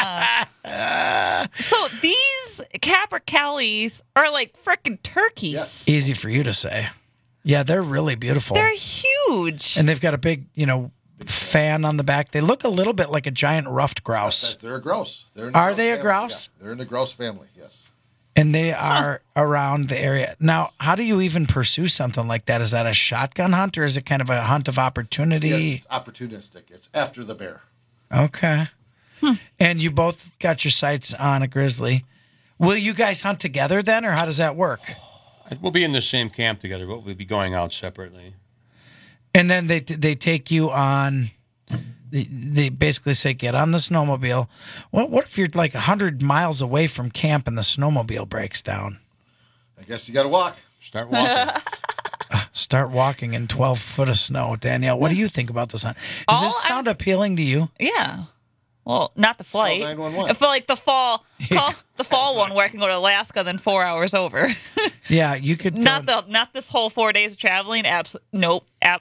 So these capercaillies are like frickin' turkeys. Yes. Easy for you to say. Yeah, they're really beautiful. They're huge, and they've got a big, fan on the back. They look a little bit like a giant ruffed grouse. They're a grouse. Are they a grouse? Yeah, they're in the grouse family. Yes. And they are around the area. Now, how do you even pursue something like that? Is that a shotgun hunt, or is it kind of a hunt of opportunity? Yes, it's opportunistic. It's after the bear. Okay. And you both got your sights on a grizzly. Will you guys hunt together then, or how does that work? We'll be in the same camp together, but we'll be going out separately. And then they take you on. They basically say, get on the snowmobile. What if you're like 100 miles away from camp and the snowmobile breaks down? I guess you got to walk. Start walking. Start walking in 12 foot of snow. Danielle, what do you think about this hunt? Does this sound appealing to you? Yeah. Well, not the flight. Call 911. I feel like the fall one where I can go to Alaska, then 4 hours over. Yeah, you could. Not this whole 4 days of traveling. No.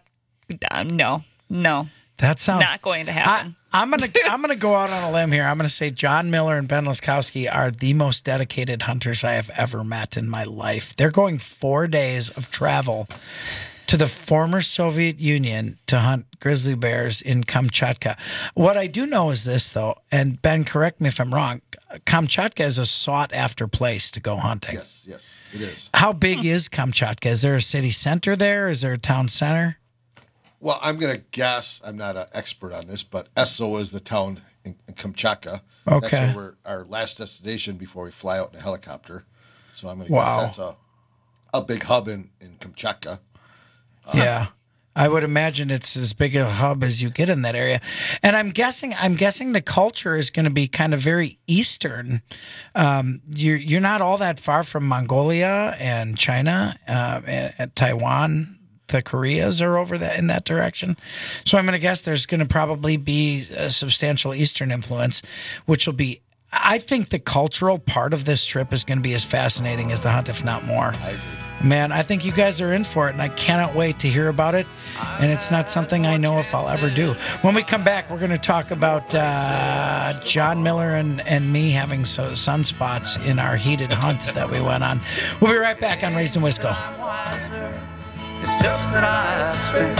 That sounds not going to happen. I'm gonna go out on a limb here. I'm gonna say John Miller and Ben Laskowski are the most dedicated hunters I have ever met in my life. They're going 4 days of travel to the former Soviet Union to hunt grizzly bears in Kamchatka. What I do know is this, though, and Ben, correct me if I'm wrong, Kamchatka is a sought-after place to go hunting. Yes, it is. How big is Kamchatka? Is there a city center there? Is there a town center? Well, I'm going to guess, I'm not an expert on this, but Esso is the town in Kamchatka. Okay. That's where our last destination before we fly out in a helicopter. So I'm going to guess that's a big hub in Kamchatka. Yeah. I would imagine it's as big a hub as you get in that area. And I'm guessing the culture is going to be kind of very Eastern. You're not all that far from Mongolia and China and Taiwan. The Koreas are over in that direction. So I'm going to guess there's going to probably be a substantial Eastern influence, which will be, I think the cultural part of this trip is going to be as fascinating as the hunt, if not more. I agree. Man, I think you guys are in for it, and I cannot wait to hear about it. And it's not something I know if I'll ever do. When we come back, we're going to talk about John Miller and me having sunspots in our heated hunt that we went on. We'll be right back on Raised in Wisco. It's just that I've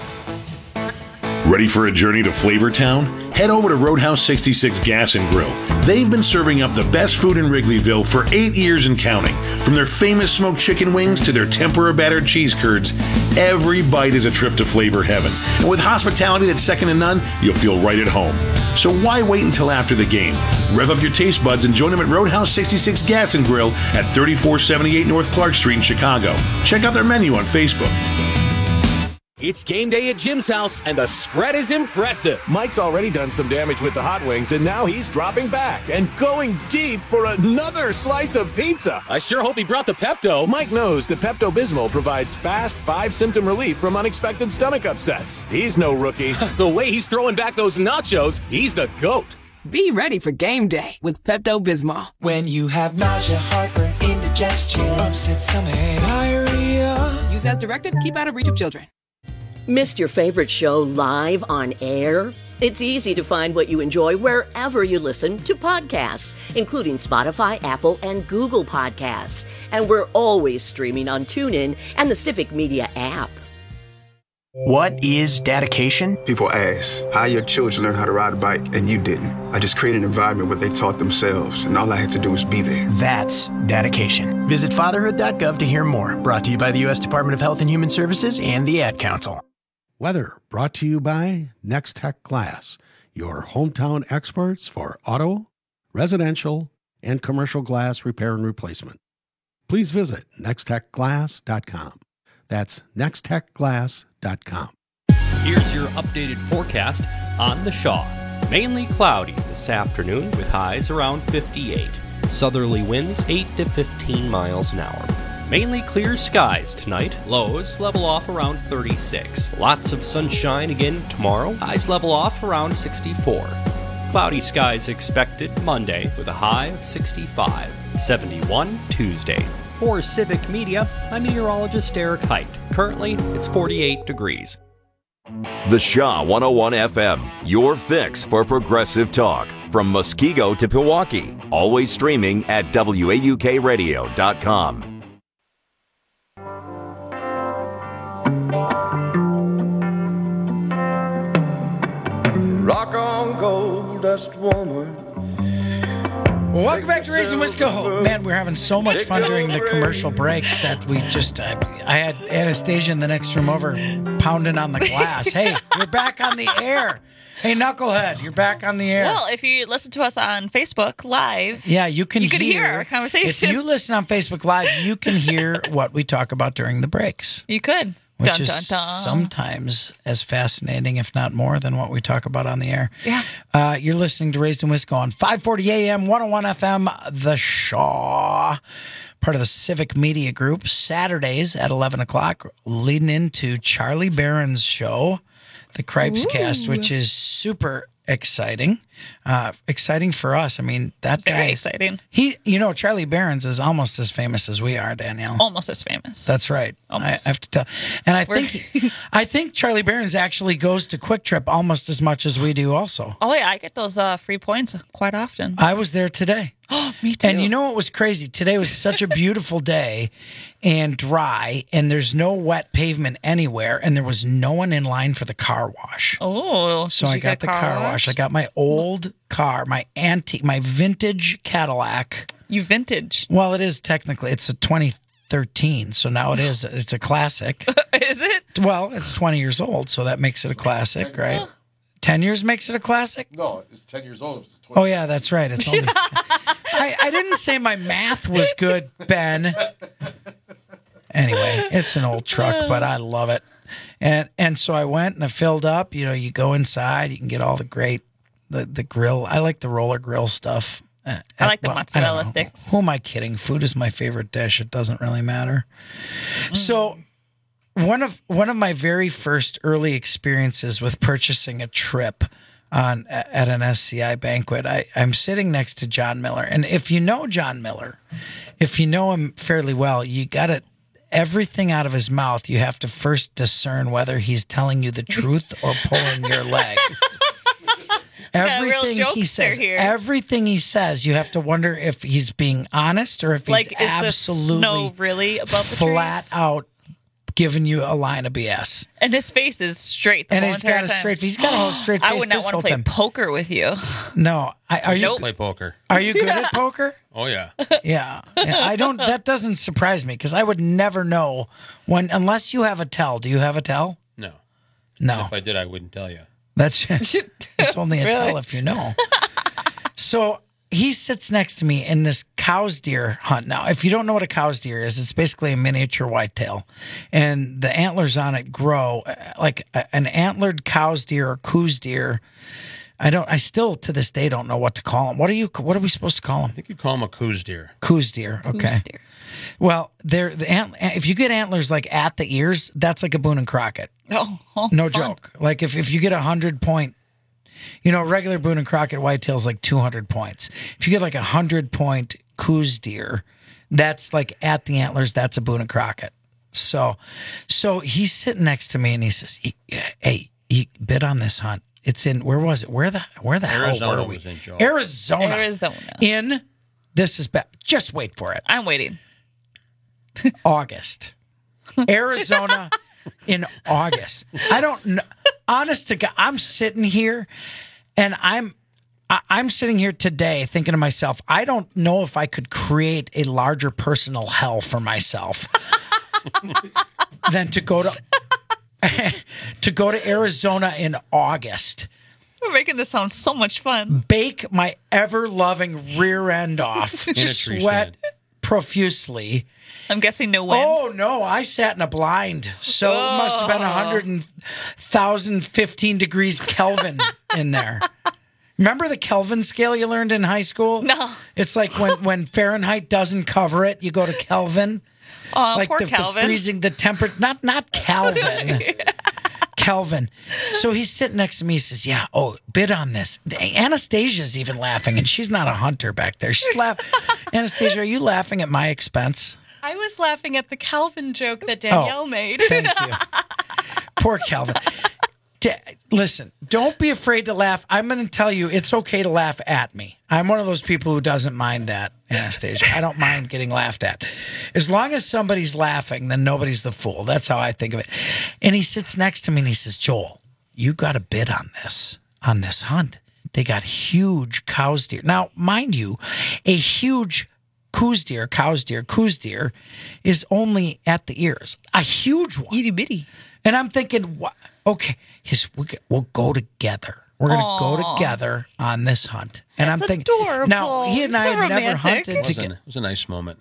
spent. Ready for a journey to Flavortown? Head over to Roadhouse 66 Gas and Grill. They've been serving up the best food in Wrigleyville for 8 years and counting. From their famous smoked chicken wings to their tempura battered cheese curds, every bite is a trip to flavor heaven. And with hospitality that's second to none, you'll feel right at home. So why wait until after the game? Rev up your taste buds and join them at Roadhouse 66 Gas and Grill at 3478 North Clark Street in Chicago. Check out their menu on Facebook. It's game day at Jim's house, and the spread is impressive. Mike's already done some damage with the hot wings, and now he's dropping back and going deep for another slice of pizza. I sure hope he brought the Pepto. Mike knows the Pepto-Bismol provides fast 5-symptom relief from unexpected stomach upsets. He's no rookie. The way he's throwing back those nachos, he's the GOAT. Be ready for game day with Pepto-Bismol. When you have nausea, heartburn, indigestion, upset stomach, diarrhea. Use as directed. Keep out of reach of children. Missed your favorite show live on air? It's easy to find what you enjoy wherever you listen to podcasts, including Spotify, Apple, and Google Podcasts. And we're always streaming on TuneIn and the Civic Media app. What is dedication? People ask, how your children learn how to ride a bike and you didn't? I just created an environment where they taught themselves, and all I had to do was be there. That's dedication. Visit fatherhood.gov to hear more. Brought to you by the U.S. Department of Health and Human Services and the Ad Council. Weather brought to you by Next Tech Glass, your hometown experts for auto, residential, and commercial glass repair and replacement. Please visit nexttechglass.com. That's nexttechglass.com. Here's your updated forecast on the Shaw. Mainly cloudy this afternoon with highs around 58. Southerly winds 8 to 15 miles an hour. Mainly clear skies tonight. Lows level off around 36. Lots of sunshine again tomorrow. Highs level off around 64. Cloudy skies expected Monday with a high of 65. 71 Tuesday. For Civic Media, I'm meteorologist Eric Height. Currently, it's 48 degrees. The Shaw 101 FM, your fix for progressive talk. From Muskego to Pewaukee. Always streaming at WAUKradio.com. Rock on, gold dust woman. Welcome back to Raising Wisco. Man, we're having so much fun during the commercial breaks that we just, I had Anastasia in the next room over pounding on the glass. Hey, you're back on the air. Hey, Knucklehead, you're back on the air. Well, if you listen to us on Facebook Live, yeah, you can hear our conversation. If you listen on Facebook Live, you can hear what we talk about during the breaks. You could. Which dun, is dun, dun. sometimes as fascinating, if not more, than what we talk about on the air. Yeah. You're listening to Raised in Wisco on 540 AM, 101 FM, The Shaw, part of the Civic Media Group, Saturdays at 11 o'clock, leading into Charlie Barron's show, The Cripes Cast, which is super exciting. Exciting for us. I mean, that Very guy. exciting. Charlie Barron's is almost as famous as we are, Danielle. Almost as famous. That's right. Almost. I have to tell. And I think Charlie Barron's actually goes to Quick Trip almost as much as we do also. Oh, yeah, I get those free points quite often. I was there today. Oh, me too. And you know what was crazy? Today was such a beautiful day and dry, and there's no wet pavement anywhere, and there was no one in line for the car wash. Oh, so I got the car wash. I got my old car, my vintage Cadillac. You vintage? Well, it is technically. It's a 2013, so now it is. It's a classic. Is it? Well, it's 20 years old, so that makes it a classic, right? 10 years makes it a classic? No, it's 10 years old. It's 20. Oh, yeah, that's right. It's only. I didn't say my math was good, Ben. Anyway, it's an old truck, but I love it. And so I went and I filled up. You know, you go inside, you can get all the great, the grill. I like the roller grill stuff. I like the mozzarella sticks. Who am I kidding? Food is my favorite dish. It doesn't really matter. So one of my very first early experiences with purchasing a trip at an SCI banquet, I'm sitting next to John Miller. And if you know John Miller, if you know him fairly well, you got to, everything out of his mouth, you have to first discern whether he's telling you the truth or pulling your leg. Everything he says, you have to wonder if he's being honest or if he's is absolutely the snow really above the flat trees? out giving you a line of BS. And his face is straight. And he's got a straight face. He's got a whole straight face. I would not want to play poker with you. No. Are you play poker? Are you good at poker? Oh yeah. Yeah. I don't. That doesn't surprise me because I would never know unless you have a tell. Do you have a tell? No. No. If I did, I wouldn't tell you. It's only a Really? tell if you know. So he sits next to me in this cow's deer hunt. Now, if you don't know what a cow's deer is, it's basically a miniature whitetail, and the antlers on it grow like an antlered cow's deer or coos deer. I still to this day don't know what to call them. What are we supposed to call them? I think you call them a coos deer. Coos deer. Okay. Coos deer. Well, if you get antlers like at the ears, that's like a Boone and Crockett. Oh, No fun. joke. Like if you get 100 point, regular Boone and Crockett whitetail's like 200 points. If you get like 100 point coos deer, that's like at the antlers. That's a Boone and Crockett. So he's sitting next to me and he says, "Hey, he bid on this hunt. It's in where was it? Where the hell were we? Was in Joe. Arizona. In this is bad. Just wait for it. I'm waiting. August. Arizona in August. I don't know. Honest to God, I'm sitting here and I'm sitting here today thinking to myself, I don't know if I could create a larger personal hell for myself than to go to Arizona in August. We're making this sound so much fun. Bake my ever-loving rear end off. In a tree Sweat stand. profusely. I'm guessing no wind. Oh, no, I sat in a blind. So it must have been 100,015 degrees Kelvin in there. Remember the Kelvin scale you learned in high school? No. It's like when Fahrenheit doesn't cover it, you go to Kelvin. Oh, like poor the Calvin. freezing, the temperature, not Calvin. Kelvin. So he's sitting next to me. He says, "Yeah, bid on this." Anastasia's even laughing, and she's not a hunter back there. She's laughing. Anastasia, are you laughing at my expense? I was laughing at the Calvin joke that Danielle made. Thank you. Poor Calvin. Listen, don't be afraid to laugh. I'm going to tell you, it's okay to laugh at me. I'm one of those people who doesn't mind that, Anastasia. I don't mind getting laughed at. As long as somebody's laughing, then nobody's the fool. That's how I think of it. And he sits next to me and he says, "Joel, you got to bid on this hunt. They got huge cow's deer." Now, mind you, a huge cow's deer is only at the ears. A huge one. Itty bitty. And I'm thinking, what? Okay, we'll go together. We're going to go together on this hunt. And That's I'm thinking, adorable. now, he and I So had never romantic. hunted It together. was a nice moment.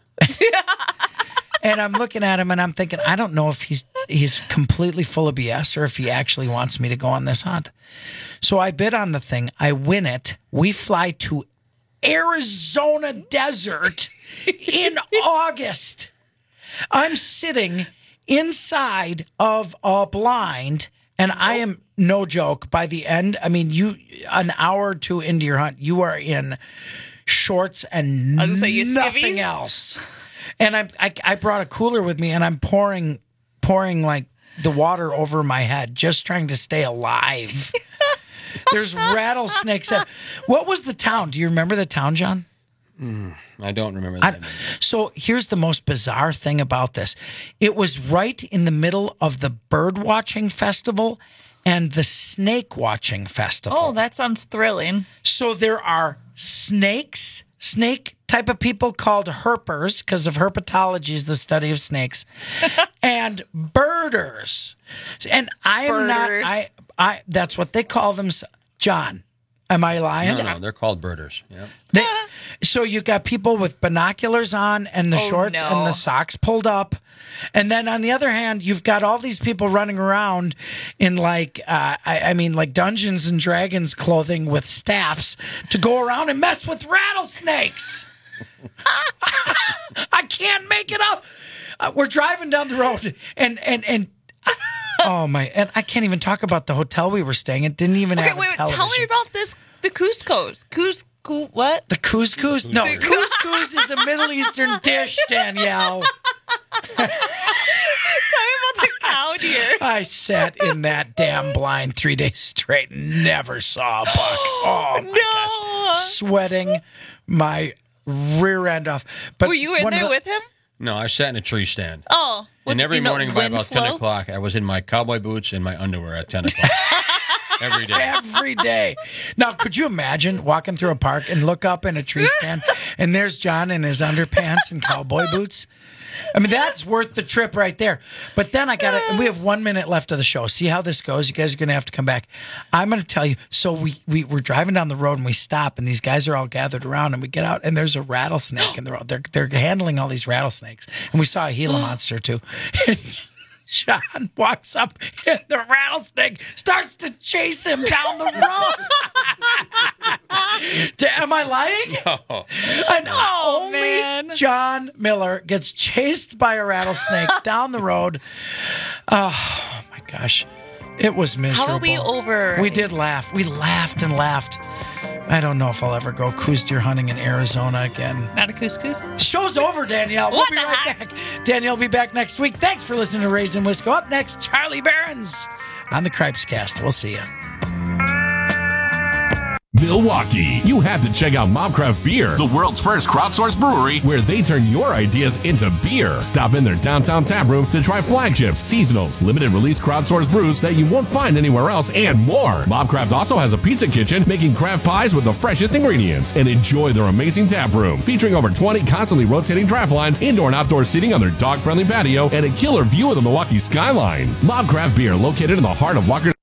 And I'm looking at him and I'm thinking, I don't know if he's completely full of BS or if he actually wants me to go on this hunt. So I bid on the thing. I win it. We fly to Arizona desert in August. I'm sitting inside of a blind, and I am no joke. By the end, I mean, an hour or two into your hunt, you are in shorts and nothing else. And I brought a cooler with me, and I'm pouring like the water over my head, just trying to stay alive. There's rattlesnakes. What was the town? Do you remember the town, John? I don't remember that. So here's the most bizarre thing about this. It was right in the middle of the bird watching festival and the snake watching festival. Oh, that sounds thrilling. So there are snake type of people called herpers, because of herpetology is the study of snakes, and birders. And I am not, I that's what they call them. John, am I lying? No, they're called birders. Yeah. So you got people with binoculars on and the shorts and the socks pulled up. And then on the other hand, you've got all these people running around in like Dungeons and Dragons clothing with staffs to go around and mess with rattlesnakes. I can't make it up. We're driving down the road and oh my, and I can't even talk about the hotel we were staying at. Didn't even have a television. Tell me about this, the couscous. What? The couscous? No, couscous is a Middle Eastern dish, Danielle. Tell me about the cow deer. I sat in that damn blind 3 days straight and never saw a buck. Oh, my gosh. Sweating my rear end off. But were you in there with him? No, I sat in a tree stand. Oh. And every morning by about 10 o'clock, I was in my cowboy boots and my underwear at 10 o'clock. Every day. Every day. Now, could you imagine walking through a park and look up in a tree stand and there's John in his underpants and cowboy boots? I mean, that's worth the trip right there. But then we have 1 minute left of the show. See how this goes? You guys are going to have to come back. I'm going to tell you. So we're driving down the road and we stop and these guys are all gathered around and we get out and there's a rattlesnake in the road. They're handling all these rattlesnakes. And we saw a Gila monster too. And John walks up and the rattlesnake starts to chase him down the road. Am I lying? No. And only John Miller gets chased by a rattlesnake down the road. Oh, my gosh. It was miserable. How are we over? We did laugh. We laughed and laughed. I don't know if I'll ever go coos deer hunting in Arizona again. Not a couscous? The show's over, Danielle. We'll be right back. Danielle will be back next week. Thanks for listening to Raising Wisco. Up next, Charlie Barons on the Cripescast. We'll see you. Milwaukee. You have to check out Mobcraft Beer, the world's first crowdsourced brewery where they turn your ideas into beer. Stop in their downtown tap room to try flagships, seasonals, limited release crowdsourced brews that you won't find anywhere else, and more. Mobcraft also has a pizza kitchen making craft pies with the freshest ingredients. And enjoy their amazing tap room featuring over 20 constantly rotating draft lines, indoor and outdoor seating on their dog-friendly patio, and a killer view of the Milwaukee skyline. Mobcraft Beer, located in the heart of Walker